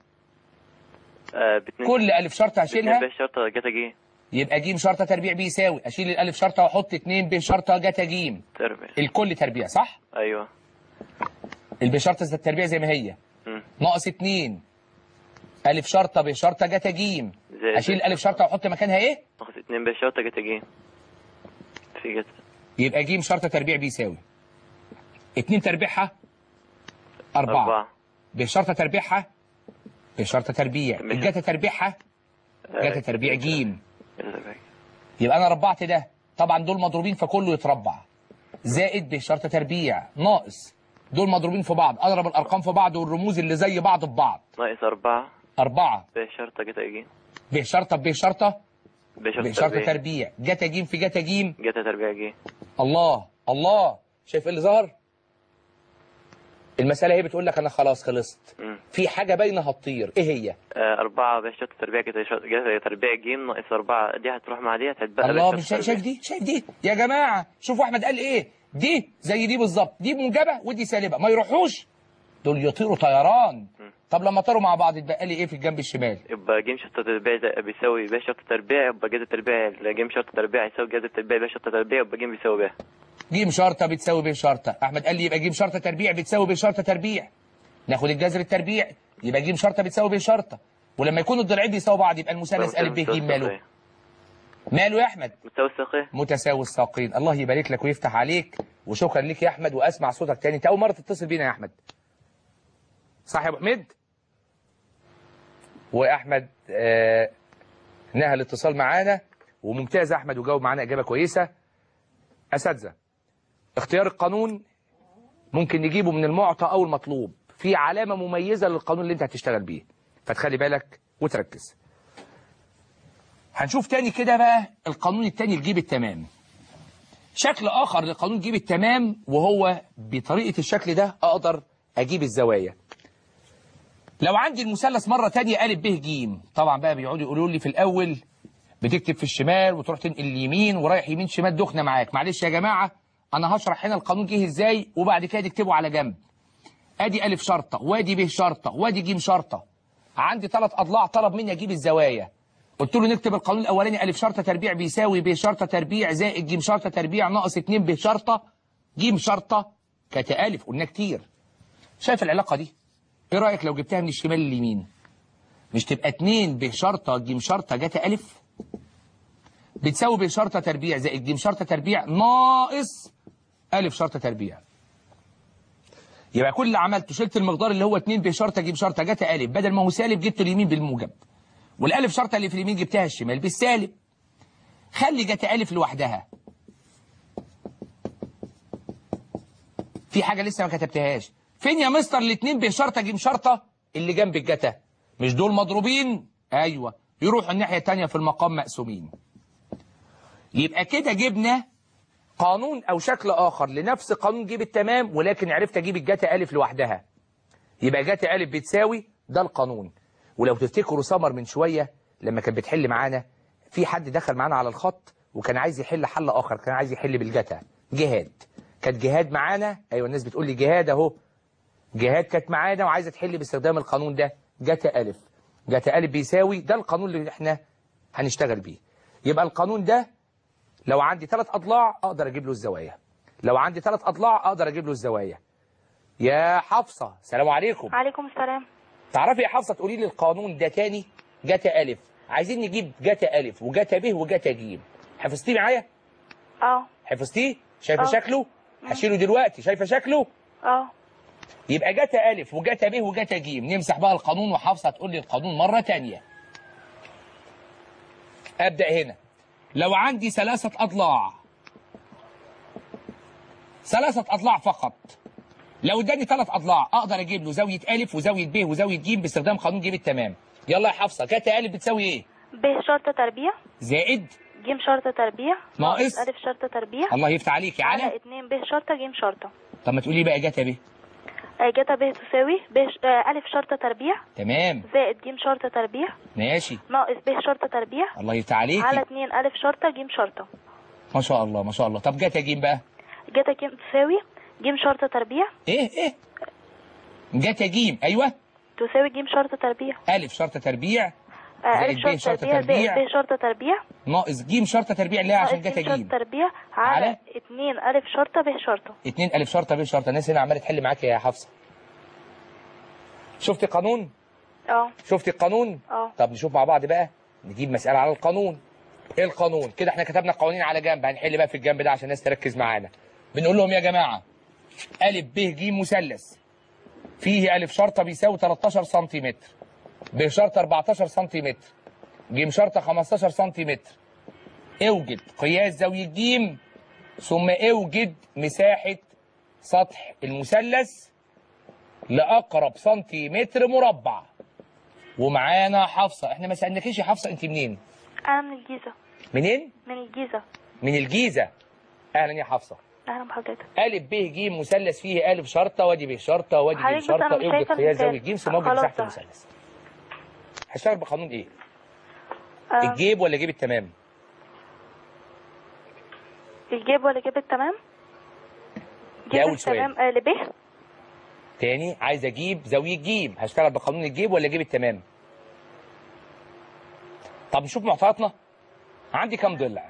آه باتنين كل أ شرطه هشيلها. اتنين ب شرطه جتا ج. يبقى ج شرطه تربيع بيساوي اشيل الألف شرطه واحط اتنين ب شرطه جتا ج. تربيع. الكل تربيع صح؟ ايوه. الب شرطه زي التربيع زي ما هي. مم. ناقص اتنين أ شرطه ب شرطه جتا ج. اشيل الألف شرطه واحط مكانها ايه؟ ناقص اتنين ب شرطه جتا ج. في جتا. يبقى ج شرطه تربيع بيساوي اتنين تربيعها أربعة. أربعة. ب شرطه تربيعها ب شرطه تربيع. الجتا تربيعها جتا تربيع ج. يبقى انا ربعت ده، طبعا دول مضروبين فكله يتربع، زائد ب شرطه تربيع ناقص دول مضروبين في بعض، اضرب الارقام في بعض والرموز اللي زي بعض في بعض. ناقص أربعة. أربعة. ب شرطه جتا ج. ب شرطه ب شرطه ب شرطه, شرطة تربيع. جتا ج في جتا ج. جتا تربيع ج. الله الله. شايف اللي ظهر؟ المسألة هي بتقول لك أنا خلاص خلصت. مم. في حاجة باينة هتطير، إيه هي؟ آه أربعة ب شرطه تربيع جتا جتا تربيع ج ناقص أربعة، دي هتروح مع دي هتتبقى. الله مش شايف, شايف دي؟ شايف دي؟ يا جماعة شوفوا أحمد قال إيه؟ دي زي دي بالظبط، دي موجبة ودي سالبة، ما يروحوش دول يطيروا طيران. مم. طب لما طاروا مع بعض اتبقى لي إيه في الجنب الشمال؟ يبقى ج شرطه تربيع بيساوي ب شرطه تربيع، يبقى جتا تربيع ج شرطه تربيع يساوي جتا تربيع ب شرطه تربيع، يبقى ج بيساوي ب. ج شرطة بتساوي ب شرطة. أحمد قال لي يبقى ج شرطة تربيع بتساوي ب شرطة تربيع. ناخد الجذر التربيع يبقى ج شرطة بتساوي ب شرطة، ولما يكونوا الضلعين بيساووا بعض يبقى المثلث أ ب ج ماله؟ ماله يا احمد؟ متساوي الساقين. متساوي الساقين. الله يبارك لك ويفتح عليك، وشكرا لك يا احمد، واسمع صوتك تاني. انت اول مره تتصل بينا يا احمد، صح يا ابو حميد؟ واحمد آه نهى الاتصال معانا، وممتاز احمد، وجاوب معانا اجابه كويسه. اساتذه، اختيار القانون ممكن نجيبه من المعطى او المطلوب، في علامه مميزه للقانون اللي انت هتشتغل بيه، فتخلي بالك وتركز. هنشوف تاني كده بقى القانون التاني لجيب التمام. شكل اخر لقانون جيب التمام، وهو بطريقه الشكل ده اقدر اجيب الزوايا. لو عندي المثلث مره تانية ا ب ج، طبعا بقى بيقعدوا يقولوا لي في الاول بتكتب في الشمال وتروح تنقل اليمين ورايح يمين شمال، دخنه معاك. معلش يا جماعه، انا هشرح هنا القانون جه ازاي، وبعد كده تكتبه على جنب. ادي ا شرطه، وادي ب شرطه، وادي ج شرطه. عندي ثلاث اضلاع، طلب مني اجيب الزوايا. قلت له نكتب القانون الاولاني ا شرطه تربيع بيساوي ب شرطه تربيع زائد ج شرطه تربيع ناقص اتنين ب شرطه ج شرطه كت ا. قلنا كتير. شايف العلاقه دي؟ ايه رايك لو جبتها من الشمال لليمين؟ مش تبقى اتنين ب شرطه ج شرطه جت ا بتساوي ب شرطه تربيع زائد ج شرطه تربيع ناقص ا شرطه تربيع. يبقى كل اللي عملته شلت المقدار اللي هو اتنين ب شرطه ج شرطه جت ا، بدل ما هو سالب جبت اليمين بالموجب، والالف شرطه اللي في اليمين جبتها الشمال بالسالب. خلي جت ا لوحدها. في حاجه لسه ما كتبتهاش. فين يا مستر الاتنين ب شرطه ج شرطه اللي جنب الجتا؟ مش دول مضروبين؟ ايوه، يروحوا الناحيه الثانيه في المقام مقسومين. يبقى كده جبنا قانون او شكل اخر لنفس قانون جيب التمام، ولكن عرفت اجيب الجتا الف لوحدها. يبقى جتا الف بتساوي ده القانون. ولو تفتكروا سمر من شويه لما كانت بتحل معانا، في حد دخل معانا على الخط وكان عايز يحل حل اخر، كان عايز يحل بالجتا. جهاد كانت جهاد معانا. ايوه الناس بتقول لي جهاد اهو. جهاد كانت معانا وعايزه تحل باستخدام القانون ده، جتا الف. جتا الف بيساوي ده القانون اللي احنا هنشتغل بيه. يبقى القانون ده لو عندي ثلاث اضلاع اقدر اجيب له الزوايا. لو عندي ثلاث اضلاع اقدر اجيب له الزوايا. يا حفصه السلام عليكم. عليكم السلام. تعرفي يا حفصه تقولي لي القانون ده تاني؟ جتا الف، عايزين نجيب جتا الف وجتا ب وجتا ج. حفظتيه معايا؟ اه. حفظتيه؟ شايفه أوه. شكله؟ هشيله دلوقتي. شايفه شكله؟ اه. يبقى جتا الف وجتا ب وجتا ج. نمسح بقى القانون، وحفصه تقول لي القانون مره تانيه. ابدا هنا. لو عندي ثلاثه اضلاع، ثلاثه اضلاع فقط، لو اداني ثلاث اضلاع اقدر اجيب له زاويه الف وزاويه ب وزاويه ج باستخدام قانون جيب التمام. يلا يا حفصه، جتا الف بتساوي ايه؟ ب شرطه تربيع زائد ج شرطه تربيع ناقص الف شرطه تربيع الله يفتح عليكي على على اتنين ب شرطه ج شرطه. طب ما تقولي بقى جتا ب. جتا ب تساوي ب الف شرطه تربيع تمام زائد ج شرطه تربيع ماشي ناقص ب شرطه تربيع الله يفتح عليكي على اتنين الف شرطه ج شرطه. ما شاء الله ما شاء الله. طب جتا ج بقى؟ جتا ج تساوي ج شرطه تربيع ايه ايه جتا ج ايوه تساوي ج شرطه تربيع الف شرطه تربيع الف زائد ب شرطه شرطه تربيع تربيع زائد ب شرطه تربيع ناقص ج شرطه تربيع اللي هي عشان ناقص جتا ج شرطه ج تربيع على, على اتنين الف شرطه ب شرطه. اتنين الف شرطه ب شرطه. الناس هنا عماله تحل معاك يا حفصه. شفتي قانون؟ اه. شفتي القانون؟ اه. طب نشوف مع بعض بقى، نجيب مسألة على القانون. ايه القانون؟ كده احنا كتبنا القوانين على جنب، هنحل بقى في الجنب ده عشان الناس تركز معانا. بنقول لهم يا جماعة أ ب ج مثلث فيه أ شرطة بيساوي تلتاشر سنتيمتر، ب شرطة اربعتاشر سنتيمتر، ج شرطة خمستاشر سنتيمتر. اوجد قياس زاوية ج ثم اوجد مساحة سطح المثلث لأقرب سنتيمتر مربع. ومعانا حفصة. احنا ما سألناكيش يا حفصة انت منين؟ انا من الجيزة. منين؟ من الجيزة. من الجيزة. اهلا يا حفصة. اهلا بحضرتك. أ ب ج مثلث فيه أ شرطة وادي ب شرطة وادي ج شرطة. اوجد قياس زاوية ج ثم اوجد مساحة المثلث. هشتغل بقانون ايه؟ أه. الجيب ولا جيب التمام؟ الجيب ولا جيب التمام؟ ده أول سؤال. التمام آه لب. تاني عايز اجيب زاوية ج، هشتغل بقانون الجيب ولا جيب التمام؟ طب نشوف معطياتنا. عندي كام ضلع؟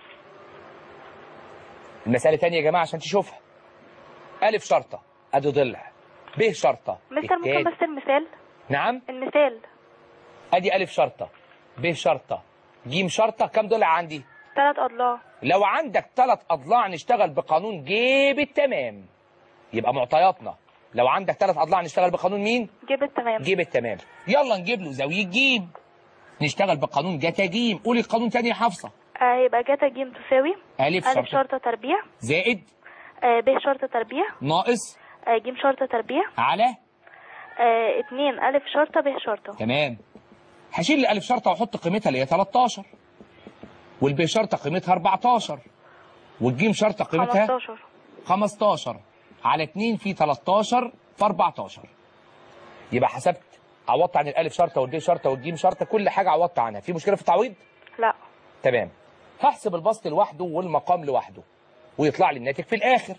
المسألة تانية يا جماعة عشان تشوفها. أ شرطة ادي ضلع، ب شرطة. مستر ممكن بس المثال؟ نعم؟ المثال. ادي أ شرطة، ب شرطة، ج شرطه كام ضلع عندي؟ ثلاث أضلاع. لو عندك ثلاث اضلاع نشتغل بقانون جيب التمام. يبقى معطياتنا لو عندك ثلاث اضلاع نشتغل بقانون مين؟ جيب التمام. جيب التمام. يلا نجيب له زاويه ج، نشتغل بقانون جتا ج. قولي القانون تاني يا حفصه. هيبقى جتا ج تساوي الف ألف شرطة تربيع زائد آه ب شرطة تربيع ناقص آه ج شرطة تربيع على آه اتنين ألف شرطة ب شرطة. تمام. هشيل الألف شرطة وأحط قيمتها اللي هي تلتاشر، والب شرطة قيمتها أربعتاشر، والجيم شرطة قيمتها خمستاشر. خمستاشر على اتنين في تلتاشر في أربعتاشر. يبقى حسبت عوضت عن الألف شرطة والب شرطة والجيم شرطة، كل حاجة عوضت عنها. في مشكلة في التعويض؟ لا. تمام. هحسب البسط لوحده والمقام لوحده ويطلع لي الناتج في الآخر.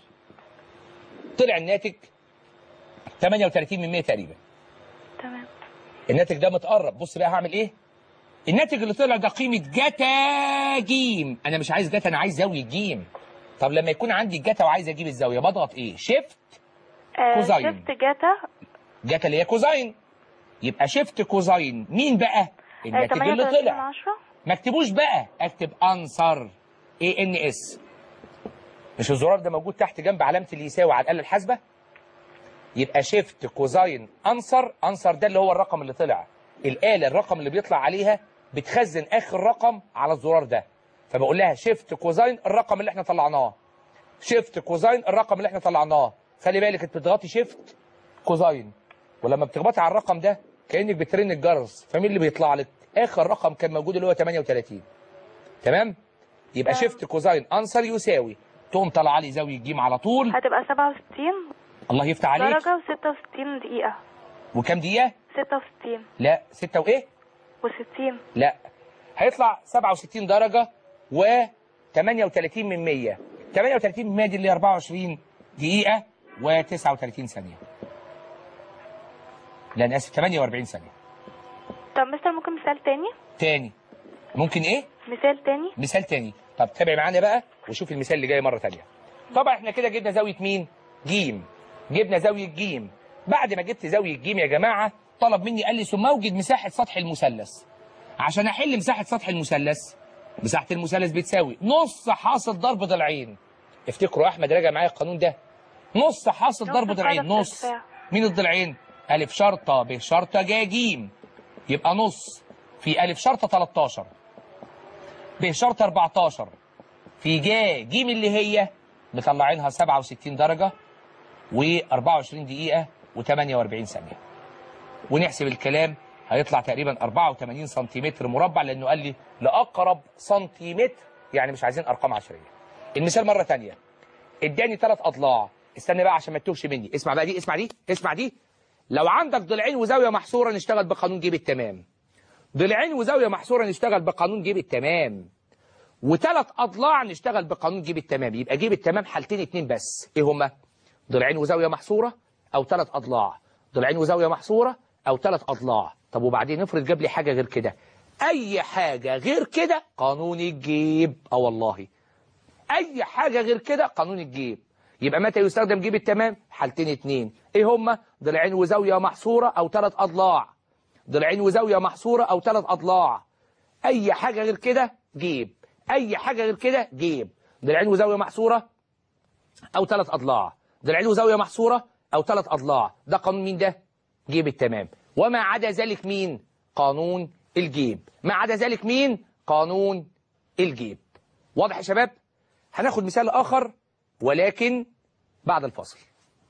طلع الناتج تمانية وتلاتين من مية تقريبا. تمام. الناتج ده متقرب. بص بقى هعمل ايه؟ الناتج اللي طلع ده قيمة جتا جيم. انا مش عايز جتا، انا عايز زاوية جيم. طب لما يكون عندي جتا وعايز اجيب الزاوية بضغط ايه؟ شيفت آه كوزاين. شفت جتا جتا اللي هي كوزاين. يبقى شيفت كوزاين مين بقى؟ الناتج آه اللي طلع. عشرة. ما اكتبوش بقى، اكتب انصر اي ان اس. مش الزرار ده موجود تحت جنب علامة اللي يساوي على الآلة الحاسبة؟ يبقى شيفت كوزاين انصر. انصر ده اللي هو الرقم اللي طلع. الآلة الرقم اللي بيطلع عليها بتخزن آخر رقم على الزرار ده، فبقول لها شيفت كوزاين الرقم اللي احنا طلعناه. شيفت كوزاين الرقم اللي احنا طلعناه. خلي بالك انت بتضغطي شيفت كوزاين، ولما بتخبطي على الرقم ده كأنك بترن الجرس، فمين اللي بيطلع لك؟ آخر رقم كان موجود اللي هو تمانية وتلاتين. تمام؟ يبقى شيفت كوزاين انصر يساوي، تقوم طالعه لي زاوية ج على طول. هتبقى سبعة وستين الله يفتح عليك. درجة وستة وستين دقيقة. وكام دقيقة؟ ستة وستين. لا ستة وإيه؟ وستين. لا هيطلع سبعة وستين درجة و تمانية وتلاتين من مية. تمانية وتلاتين من مية دي اللي هي أربعة وعشرين دقيقة و تسعة وتلاتين ثانية. لا أنا آسف تمانية وأربعين ثانية. طب مستر ممكن مثال تاني؟ تاني ممكن إيه؟ مثال تاني؟ مثال تاني. طب تابع معانا بقى وشوف المثال اللي جاي مرة تانية. طبعا احنا كده جبنا زاوية مين؟ جيم. جبنا زاوية جيم. بعد ما جبت زاوية جيم يا جماعة طلب مني قال لي ثم اوجد مساحة سطح المثلث. عشان احل مساحة سطح المثلث، مساحة المثلث بتساوي نص حاصل ضرب ضلعين. افتكروا يا احمد راجع معايا القانون ده. نص حاصل ضرب ضلعين. نص مين الضلعين؟ ألف شرطة ب شرطة جا جيم. يبقى نص في ألف شرطة تلتاشر ب شرطة أربعتاشر في جا جيم اللي هي مطلعينها سبعة وستين درجة وأربعة وعشرين دقيقة وتمانية وأربعين ثانية. ونحسب الكلام هيطلع تقريبا أربعة وتمانين سنتيمتر مربع، لأنه قال لي لأقرب سنتيمتر، يعني مش عايزين أرقام عشرية. المثال مرة تانية اداني ثلاث أضلاع. استنى بقى عشان ما تتوهش مني. اسمع بقى دي، اسمع دي، اسمع دي. لو عندك ضلعين وزاوية محصورة نشتغل بقانون جيب التمام. ضلعين وزاوية محصورة نشتغل بقانون جيب التمام. وثلاث أضلاع نشتغل بقانون جيب التمام. يبقى جيب التمام حالتين اتنين بس. ايه هما؟ ضلعين وزاوية محصورة أو ثلاث أضلاع. ضلعين وزاوية محصورة أو ثلاث أضلاع. طب وبعدين افرض جاب لي حاجة غير كده. أي حاجة غير كده قانون الجيب. اه والله أي حاجة غير كده قانون الجيب. يبقى متى يستخدم جيب التمام؟ حالتين اتنين. ايه هما؟ ضلعين وزاوية محصورة أو ثلاث أضلاع. ضلعين وزاوية محصورة أو ثلاث أضلاع. أي حاجة غير كده جيب. أي حاجة غير كده جيب. ضلعين وزاوية محصورة أو ثلاث أضلاع. ضلعين وزاوية محصورة أو ثلاث أضلاع. ده قانون مين ده؟ جيب التمام. وما عدا ذلك مين؟ قانون الجيب. ما عدا ذلك مين؟ قانون الجيب. واضح يا شباب؟ هناخد مثال آخر ولكن بعد الفاصل.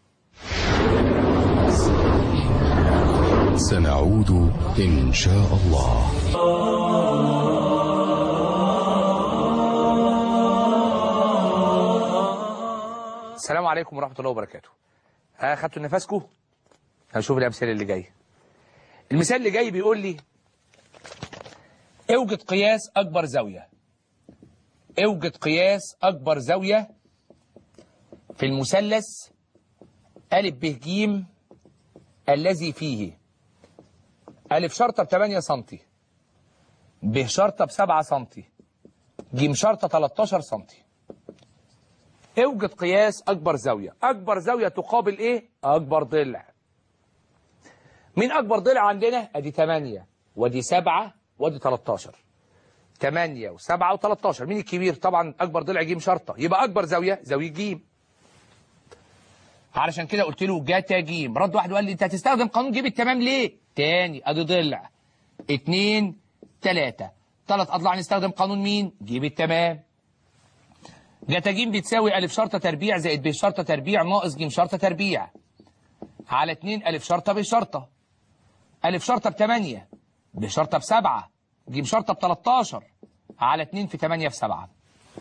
سنعود إن شاء الله. السلام عليكم ورحمة الله وبركاته. أخدتوا نفسكم؟ هنشوف الأمثلة اللي جاية. المثال اللي جاي بيقول لي اوجد قياس أكبر زاوية. اوجد قياس أكبر زاوية في المثلث أ ب ج الذي فيه أ شرطة ب تمانية سنتي، ب شرطة ب سبعة سنتي، ج شرطة تلتاشر سنتي. اوجد قياس أكبر زاوية. أكبر زاوية تقابل إيه؟ أكبر ضلع. مين أكبر ضلع عندنا؟ أدي تمانية ودي سبعة ودي تلتاشر. تمانية وسبعة وتلتاشر. مين الكبير؟ طبعا أكبر ضلع ج شرطة، يبقى أكبر زاوية زاوية ج. علشان كده قلت له جاتا ج. رد واحد وقال لي أنت هتستخدم قانون ج بالتمام ليه؟ تاني أدي ضلع اتنين تلاتة، تلات أضلاع نستخدم قانون مين؟ ج بالتمام. جاتا ج بتساوي أ شرطة تربيع زائد ب شرطة تربيع ناقص ج شرطة تربيع على اتنين أ شرطة ب شرطة. أ شرطة بتمانية، ب شرطة بسبعة، ج شرطة بتلاتاشر على اتنين في تمانية في سبعة.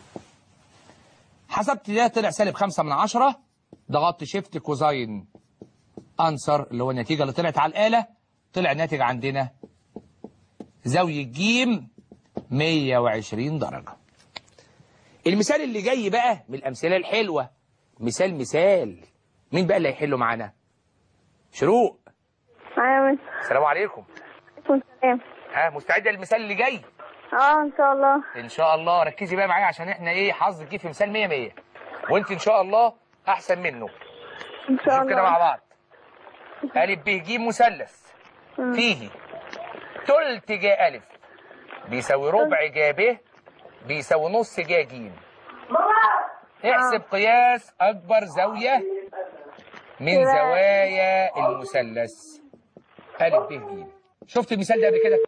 حسبت ده طلع سالب خمسة من عشرة. ضغطت شيفت كوزاين أنسر اللي هو النتيجة اللي طلعت على الآلة. طلع الناتج عندنا زاوية ج مية وعشرين درجة. المثال اللي جاي بقى من الأمثلة الحلوة، مثال مثال. مين بقى اللي هيحله معانا؟ شروق. معايا مس. السلام عليكم. وعليكم السلام. ها مستعدة للمثال اللي جاي؟ اه ان شاء الله. ان شاء الله. ركزي بقى معايا عشان احنا ايه حظك جه في مثال مية مية، وانت ان شاء الله احسن منه. ان شاء الله. نشوف كده مع بعض. أ ب ج مثلث فيه تلت ج أ بيساوي ربع ج ب بيساوي نص ج ج. احسب قياس أكبر زاوية من زوايا المثلث أ ب ج. شفت المثال ده قبل كده؟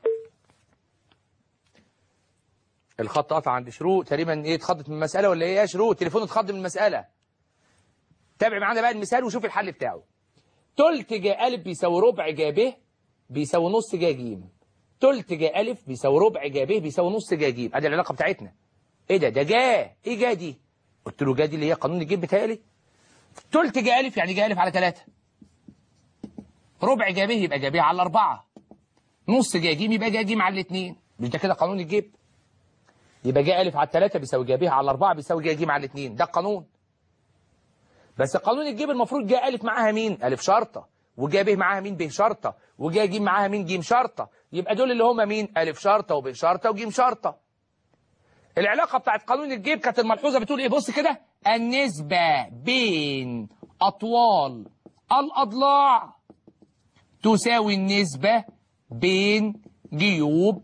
الخط قطع عند شروق تقريبا. ايه اتخضت من المسألة ولا ايه يا شروق؟ التليفون اتخض من المسألة. تابع معانا بقى المثال وشوف الحل بتاعه. تلت ج أ بيساوي ربع ج ب بيساوي نص ج ج. تلت ج أ بيساوي ربع ج ب بيساوي نص ج ج. ادي العلاقة بتاعتنا. ايه ده؟ ده جا. ايه جا دي؟ قلت له جا دي اللي هي قانون الجيب بتاعي. تلت ج أ يعني ج أ على تلاتة. ربع ج ب يبقى ج ب على أربعة. نص ج ج يبقى ج ج على الاثنين. مش ده كده قانون الجيب؟ يبقى ج أ على تلاتة بيساوي ج ب على أربعة بيساوي ج ج على الاثنين. ده القانون. بس قانون الجيب المفروض ج أ معاها مين؟ أ شرطة، وج ب معاها مين؟ ب شرطة، وج ج معاها مين؟ ج شرطة. يبقى دول اللي هما مين؟ أ شرطة وب شرطة وج شرطة. العلاقة بتاعت قانون الجيب كانت الملحوظة بتقول ايه؟ بص كده، النسبة بين أطوال الأضلاع تساوي النسبة بين جيوب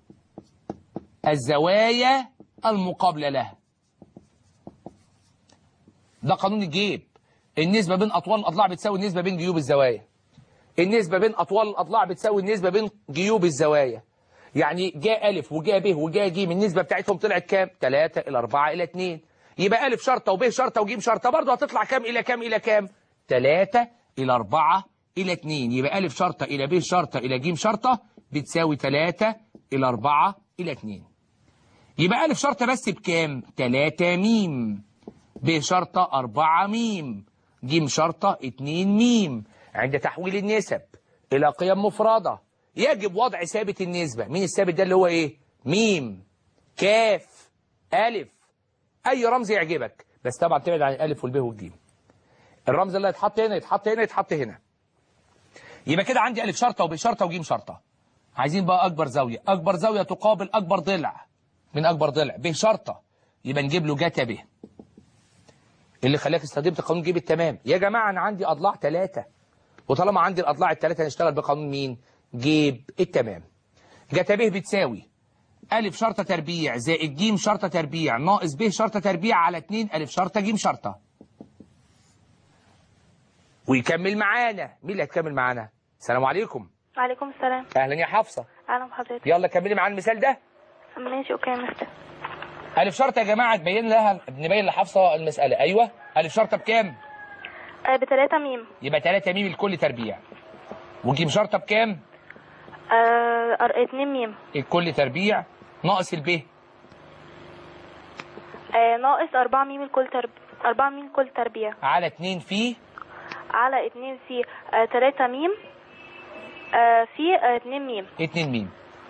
الزوايا المقابلة لها. ده قانون الجيب. النسبة بين أطوال الأضلاع بتساوي النسبة بين جيوب الزوايا. النسبة بين أطوال الأضلاع بتساوي النسبة بين جيوب الزوايا. يعني ج أ وج ب وج ج النسبة بتاعتهم طلعت كام؟ تلاتة إلى أربعة إلى اتنين. يبقى أ شرطة وب شرطة وج شرطة برضه هتطلع كام إلى كام إلى كام؟ تلاتة إلى أربعة إلى اتنين. يبقى أ شرطة إلى ب شرطة إلى ج شرطة بتساوي تلاتة إلى أربعة إلى اتنين. يبقى أ شرطة بس بكام؟ تلاتة م. ب شرطة أربعة م. ج شرطة اتنين م. عند تحويل النسب إلى قيم مفردة يجب وضع ثابت النسبة. مين الثابت ده اللي هو إيه؟ م كاف ألف. أي رمز يعجبك، بس طبعا تبعد عن الألف والب والجيم. الرمز اللي يتحط هنا يتحط هنا يتحط هنا. يبقى كده عندي أ شرطة وب شرطة وج شرطة. عايزين بقى أكبر زاوية. أكبر زاوية تقابل أكبر ضلع. من أكبر ضلع ب شرطة، يبقى نجيب له جتا ب. اللي خلاك استخدمت قانون جيب التمام. يا جماعة أنا عندي أضلاع ثلاثة، وطالما عندي الأضلاع الثلاثة هنشتغل بقانون مين؟ جيب التمام. جتا ب بتساوي أ شرطة تربيع زائد ج شرطة تربيع ناقص ب شرطة تربيع على اتنين أ شرطة ج شرطة. ويكمل معانا. مين اللي هتكمل معانا؟ السلام عليكم. وعليكم السلام. أهلا يا حفصة. اهلا بحضرتك. يلا كملي معانا المثال ده. ماشي اوكي يا مستر. أ شرطة يا جماعة تبين لها نبين لحفصة المسألة. أيوه. أ شرطة بكام؟ آه بتلاتة ميم. يبقى تلاتة ميم الكل تربيع. وج شرطة بكام؟ آه اتنين ميم. الكل تربيع ناقص الب. آه ناقص أربعة ميم الكل تربيع. أربعة ميم كل تربيع. على اتنين في على اتنين في آه تلاتة ميم آه في آه اتنين ميم. اتنين ميم.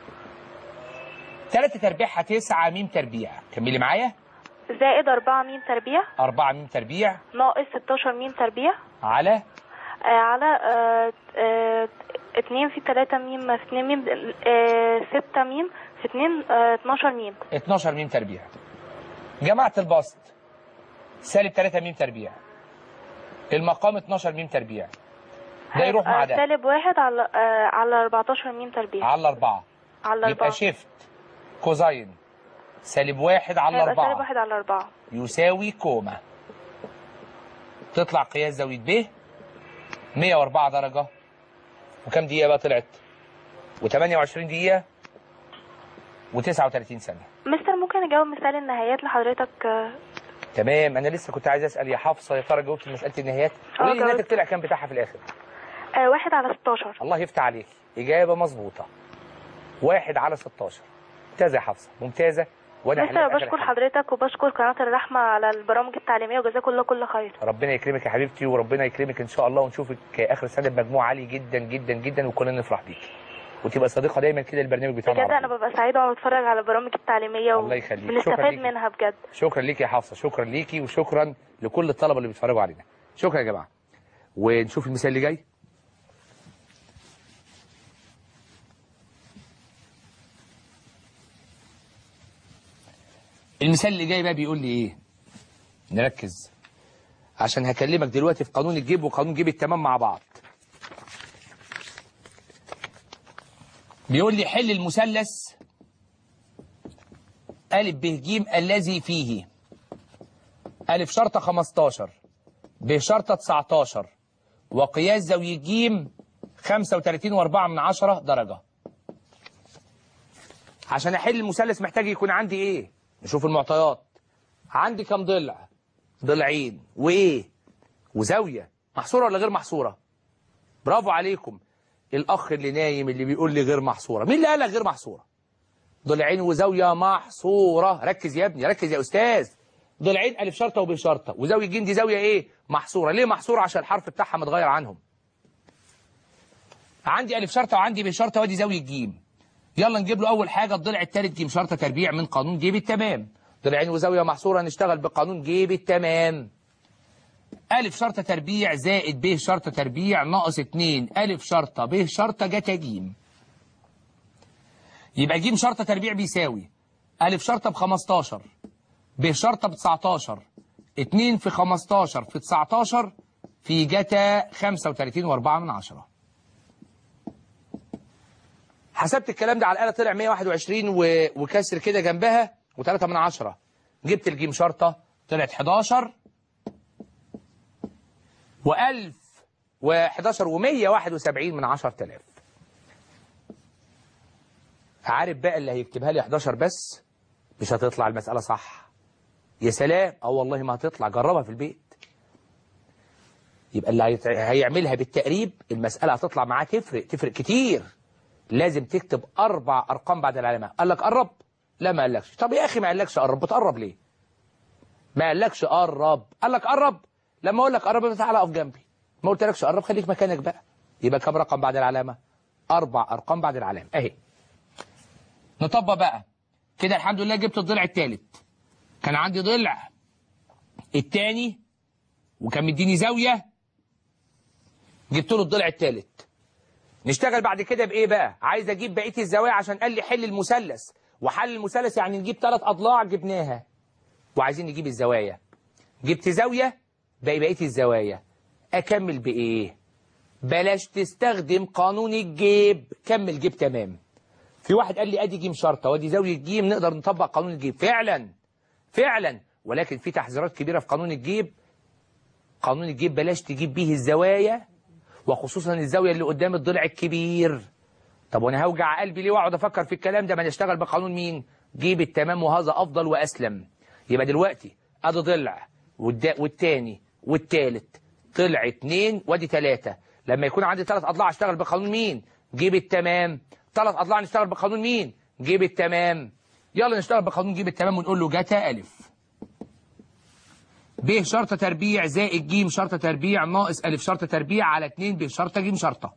تلاتة تربيعها تسعة ميم تربيع. كملي معايا. زائد أربعة ميم تربيع. أربعة ميم تربيع. ناقص ستاشر ميم تربيع. على آه على آه آه اتنين في تلاتة ميم في اتنين ميم آه ستة ميم في اتنين آه اتناشر ميم. اتناشر ميم تربيع. جماعة البسط سالب تلاتة ميم تربيع. المقام اتناشر ميم تربيع. ده يروح مع ده. سالب واحد على آه على أربعتاشر ميم تربيع. على أربعة. على أربعة. يبقى شيفت كوزين سالب واحد على هيبقى أربعة سالب واحد على أربعة يساوي كوما. تطلع قياس زاوية ب مية وأربعة درجة. وكم دقيقة بقى طلعت؟ وثمانية وعشرين دقيقة وتسعة وثلاثين ثانية. مستر ممكن اجاوب مثال النهايات لحضرتك؟ تمام. انا لسه كنت عايز اسال يا حفصه، يا ترى جاوبت مساله النهايات؟ قولي لي الناتج طلع كام بتاعها في الاخر؟ آه واحد على ستاشر. الله يفتح عليك، اجابه مظبوطه. واحد على ستاشر. ممتازه يا حفصه، ممتازه. وانا مستر بشكر حضرتك وبشكر قناه الرحمه على البرامج التعليميه وجزاكم الله كل خير. ربنا يكرمك يا حبيبتي، وربنا يكرمك ان شاء الله، ونشوفك اخر سنه بمجموع عالي جدا جدا جدا، وكلنا نفرح بيك وتبقى صديقه دايما كده البرنامج بتاعنا. بجد انا ببقى سعيده وانا بتفرج على البرامج التعليميه الله يخليك، بنستفاد منها بجد. شكرا ليكي يا حفصه، شكرا ليكي، وشكرا لكل الطلبه اللي بيتفرجوا علينا. شكرا يا جماعه. ونشوف المثال اللي جاي. المثال اللي جاي بقى بيقول لي ايه؟ نركز عشان هكلمك دلوقتي في قانون الجيب وقانون جيب التمام مع بعض. بيقول لي حل المثلث أ ب ج الذي فيه أ شرطة خمستاشر ب شرطة تسعتاشر وقياس زاوية ج خمسة وتلاتين وأربعة من عشرة درجة. عشان أحل المثلث محتاج يكون عندي إيه؟ نشوف المعطيات. عندي كام ضلع؟ ضلعين وإيه؟ وزاوية. محصورة ولا غير محصورة؟ برافو عليكم. الأخ اللي نايم اللي بيقول لي غير محصورة، مين اللي قال لك غير محصورة؟ ضلعين وزاوية محصورة. ركز يا ابني، ركز يا أستاذ. ضلعين أ شرطة وب شرطة وزاوية ج دي زاوية إيه؟ محصورة. ليه محصورة؟ عشان الحرف بتاعها متغير عنهم. عندي أ شرطة وعندي ب شرطة وادي زاوية ج. يلا نجيب له أول حاجة الضلع الثالث ج شرطة تربيع من قانون جيب التمام. ضلعين وزاوية محصورة نشتغل بقانون جيب التمام. أ شرطة تربيع زائد ب شرطة تربيع ناقص اتنين أ شرطة ب شرطة جتا ج. يبقى ج شرطة تربيع بيساوي أ شرطة ب خمستاشر ب شرطة ب تسعتاشر اتنين في خمستاشر في تسعتاشر في جتا خمسة وتلاتين وأربعة من عشرة. حسبت الكلام ده على الآلة طلع مية وواحد وعشرين و... وكسر كده جنبها وتلاتة من عشرة. جبت الجيم شرطة طلعت حداشر وألف وحداشر ومية واحد وسبعين من عشرة آلاف. عارف بقى اللي هيكتبها لي حداشر بس مش هتطلع المسألة صح. يا سلام، اه والله ما هتطلع، جربها في البيت. يبقى اللي هيت... هيعملها بالتقريب المسألة هتطلع معاه تفرق تفرق كتير. لازم تكتب أربع أرقام بعد العلامة. قال لك قرب؟ لا ما قالكش. طب يا أخي ما قالكش قرب، بتقرب ليه؟ ما قالكش قرب، قال لك قرب. لما أقول لك قرب تعالى أقف جنبي. ما قلتلكش قرب خليك مكانك بقى. يبقى كم رقم بعد العلامة؟ أربع أرقام بعد العلامة أهي. نطبق بقى كده. الحمد لله جبت الضلع الثالث. كان عندي ضلع الثاني وكان مديني زاوية، جبت له الضلع الثالث. نشتغل بعد كده بايه بقى؟ عايز اجيب بقيه الزوايا عشان قال لي حل المثلث، وحل المثلث يعني نجيب ثلاث اضلاع جبناها، وعايزين نجيب الزوايا. جبت زاويه باقي بقيه الزوايا. اكمل بايه؟ بلاش تستخدم قانون الجيب، كمل جيب تمام. في واحد قال لي ادي جيم شرطه وادي زاويه جيم نقدر نطبق قانون الجيب. فعلا فعلا، ولكن في تحذيرات كبيره في قانون الجيب. قانون الجيب بلاش تجيب بيه الزوايا، وخصوصا الزاوية اللي قدام الضلع الكبير. طب وانا هوجع قلبي ليه واقعد افكر في الكلام ده؟ ما نشتغل بقانون مين؟ جيب التمام، وهذا افضل واسلم. يبقى دلوقتي ادي ضلع والتاني والتالت طلع اتنين وادي تلاتة. لما يكون عندي ثلاث اضلاع اشتغل بقانون مين؟ جيب التمام. ثلاث اضلاع نشتغل بقانون مين؟ جيب التمام. يلا نشتغل بقانون جيب التمام ونقول له جتا الف ب شرطة تربيع زائد ج شرطة تربيع ناقص أ شرطة تربيع على اتنين ب شرطة ج شرطة.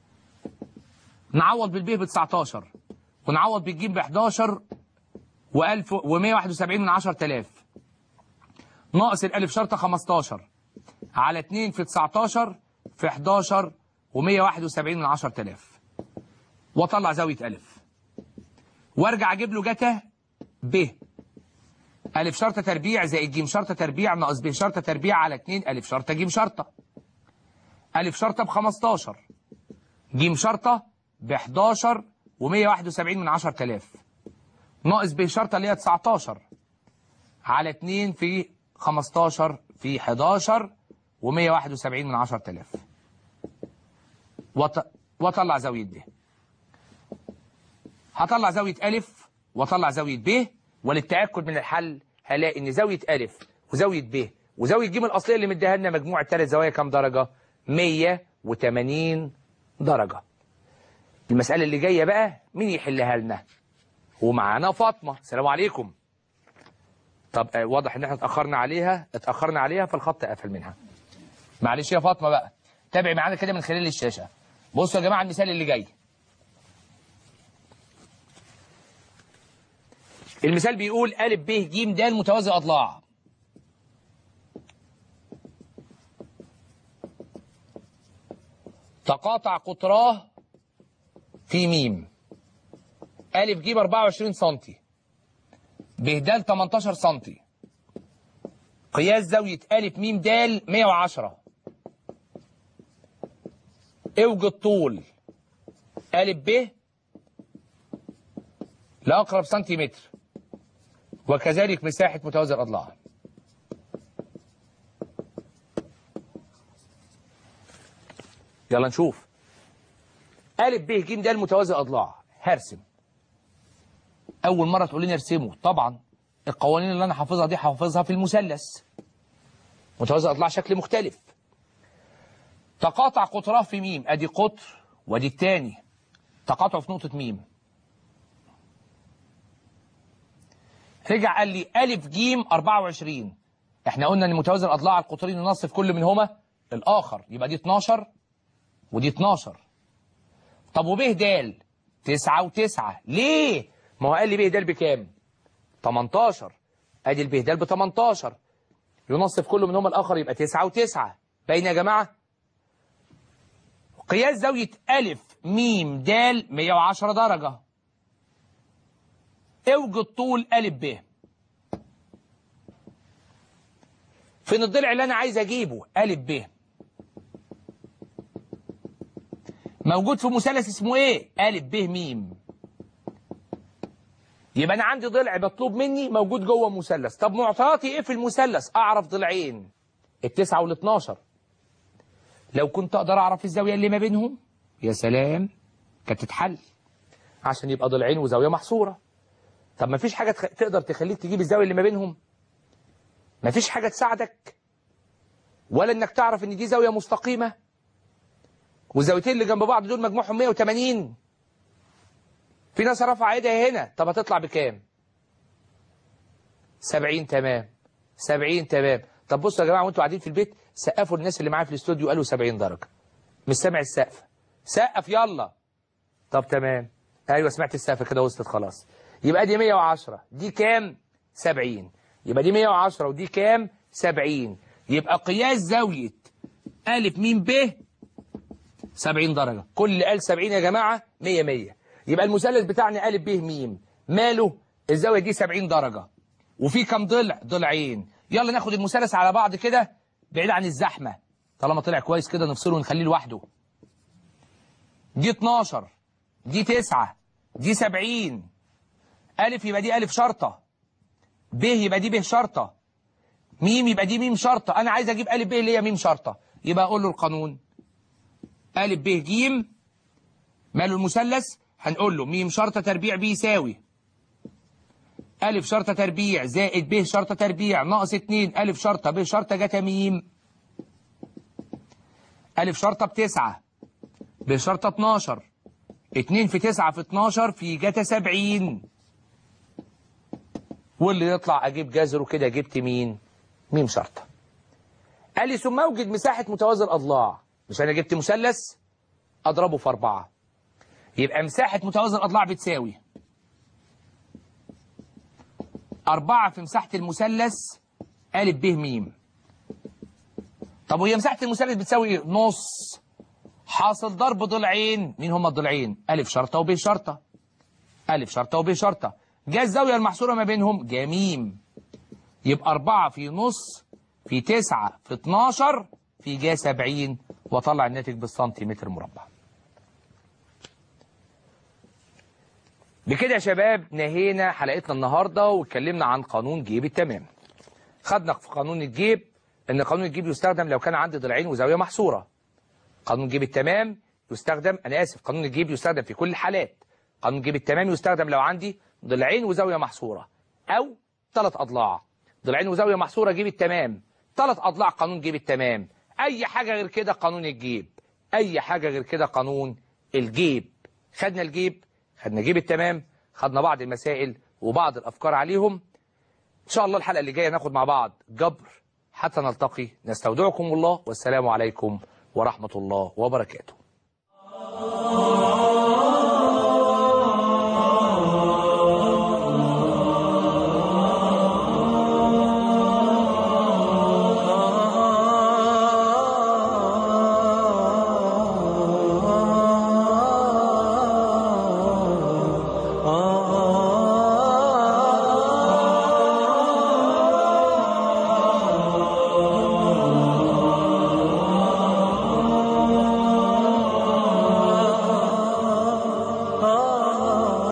نعوض بالب ب تسعتاشر ونعوض بالج ب حداشر وألف ومية واحد وسبعين من عشرة آلاف ناقص الألف شرطة خمستاشر على اتنين في تسعتاشر في حداشر ومية واحد وسبعين من عشرة آلاف. واطلع زاوية ألف وارجع اجيب له جتا ب أ شرطة تربيع زائد ج شرطة تربيع ناقص ب شرطة تربيع على اتنين أ شرطة ج شرطة. أ شرطة ب خمستاشر ج شرطة ب حداشر ومية واحد وسبعين من عشرة آلاف ناقص ب شرطة اللي هي تسعتاشر على اتنين في خمستاشر في حداشر ومية واحد وسبعين من عشرة آلاف. وط... واطلع زاوية ب. هطلع زاوية أ واطلع زاوية ب، وللتأكد من الحل هلاقي ان زاوية أ وزاوية ب وزاوية ج الأصلية اللي مديها لنا مجموع الثلاث زوايا كام درجة؟ مية وتمانين درجة. المسألة اللي جاية بقى مين يحلها لنا؟ ومعانا فاطمة. السلام عليكم. طب واضح ان احنا اتأخرنا عليها اتأخرنا عليها فالخط قفل منها. معلش يا فاطمة بقى، تابعي معانا كده من خلال الشاشة. بصوا يا جماعة المثال اللي جاي. المثال بيقول أ ب ج د متوازي أضلاع. تقاطع قطراه في م. أ ج أربعة وعشرين سنتي، ب د تمنتاشر سنتي، قياس زاوية أ م د مية وعشرة. اوجد طول أ ب لأقرب سنتيمتر، وكذلك مساحة متوازي الأضلاع. يلا نشوف. أ ب ج د متوازي أضلاع. هرسم. أول مرة تقول لي ارسمه، طبعا القوانين اللي أنا حافظها دي حافظها في المثلث. متوازي أضلاع شكل مختلف. تقاطع قطراه في م، أدي قطر وأدي التاني. تقاطع في نقطة م. رجع قال لي أ ج أربعة وعشرين. احنا قلنا ان متوازي الاضلاع القطرين ينصف كل منهما الاخر، يبقى دي اتناشر ودي اتناشر. طب وب د تسعة وتسعة. ليه؟ ما هو قال لي ب د بكام؟ تمنتاشر. ادي الب د ب تمنتاشر ينصف كل منهما الاخر، يبقى تسعة وتسعة. باين يا جماعه؟ قياس زاويه أ م د مية وعشرة درجه. اوجد طول أ ب. فين الضلع اللي انا عايز اجيبه؟ أ ب موجود في مثلث اسمه ايه؟ أ ب م. يبقى انا عندي ضلع مطلوب مني موجود جوه مثلث. طب معطياتي ايه في المثلث؟ اعرف ضلعين، التسعة والاتناشر. لو كنت اقدر اعرف الزاويه اللي ما بينهم يا سلام كانت تتحل، عشان يبقى ضلعين وزاويه محصوره. طب ما فيش حاجة تخ... تقدر تخليك تجيب الزاوية اللي ما بينهم؟ ما فيش حاجة تساعدك؟ ولا انك تعرف ان دي زاوية مستقيمة والزاويتين اللي جنب بعض دول مجموعهم مية وتمانين؟ في ناس رفع ايدها هنا. طب هتطلع بكام؟ سبعين. تمام. سبعين. تمام. طب بصوا يا جماعة وانتوا قاعدين في البيت سقفوا الناس اللي معايا في الاستوديو قالوا سبعين درجة. مش سامع السقف؟ سقف يلا. طب تمام. ايوه سمعت السقف كده وصلت خلاص. يبقى دي مية وعشرة، دي كام؟ سبعين. يبقى دي مية وعشرة ودي كام؟ سبعين. يبقى قياس زاوية أ م ب سبعين درجة. كل اللي قال سبعين يا جماعة مية مية. يبقى المثلث بتاعنا أ ب م ماله؟ الزاوية دي سبعين درجة. وفي كام ضلع؟ ضلعين. يلا ناخد المثلث على بعض كده بعيد عن الزحمة. طالما طلع كويس كده نفصله ونخليه لوحده. دي اتناشر، دي تسعة، دي سبعين. ألف يبقى دي ألف شرطة، ب يبقى دي ب شرطة، ميم يبقى دي ميم شرطة. أنا عايز أجيب ألف ب اللي هي ميم شرطة. يبقى أقول له القانون ألف ب ج ماله المثلث؟ هنقول له ميم شرطة تربيع ب يساوي ألف شرطة تربيع زائد ب شرطة تربيع ناقص اتنين ألف شرطة ب شرطة جتا ميم. ألف شرطة بتسعة، ب شرطة اتناشر، اتنين في تسعة في اتناشر في جتا سبعين. واللي يطلع أجيب جذره كده جبت مين؟ ميم شرطة. قال لي ثم أوجد مساحة متوازي الأضلاع. مش أنا جبت مثلث أضربه في أربعة. يبقى مساحة متوازي الأضلاع بتساوي أربعة في مساحة المثلث أ ب م. طب وهي مساحة المثلث بتساوي نص حاصل ضرب ضلعين. مين هما الضلعين؟ أ شرطة وب شرطة. أ شرطة وب شرطة. جا الزاوية المحصورة ما بينهم جا م. يبقى أربعة في نص في تسعة في اتناشر في جا سبعين، وطلع الناتج بالسنتيمتر مربع. بكده يا شباب نهينا حلقتنا النهارده واتكلمنا عن قانون جيب التمام. خدنا في قانون الجيب ان قانون الجيب يستخدم لو كان عندي ضلعين وزاويه محصوره. قانون جيب التمام يستخدم، انا اسف، قانون الجيب يستخدم في كل الحالات. قانون جيب التمام يستخدم لو عندي ضلعين وزاويه محصوره او ثلاث اضلاع. ضلعين وزاويه محصوره جيب التمام، ثلاث اضلاع قانون جيب التمام. اي حاجه غير كده قانون الجيب، اي حاجه غير كده قانون الجيب. خدنا الجيب، خدنا جيب التمام، خدنا بعض المسائل وبعض الافكار عليهم. ان شاء الله الحلقه اللي جايه ناخد مع بعض جبر. حتى نلتقي نستودعكم الله والسلام عليكم ورحمه الله وبركاته.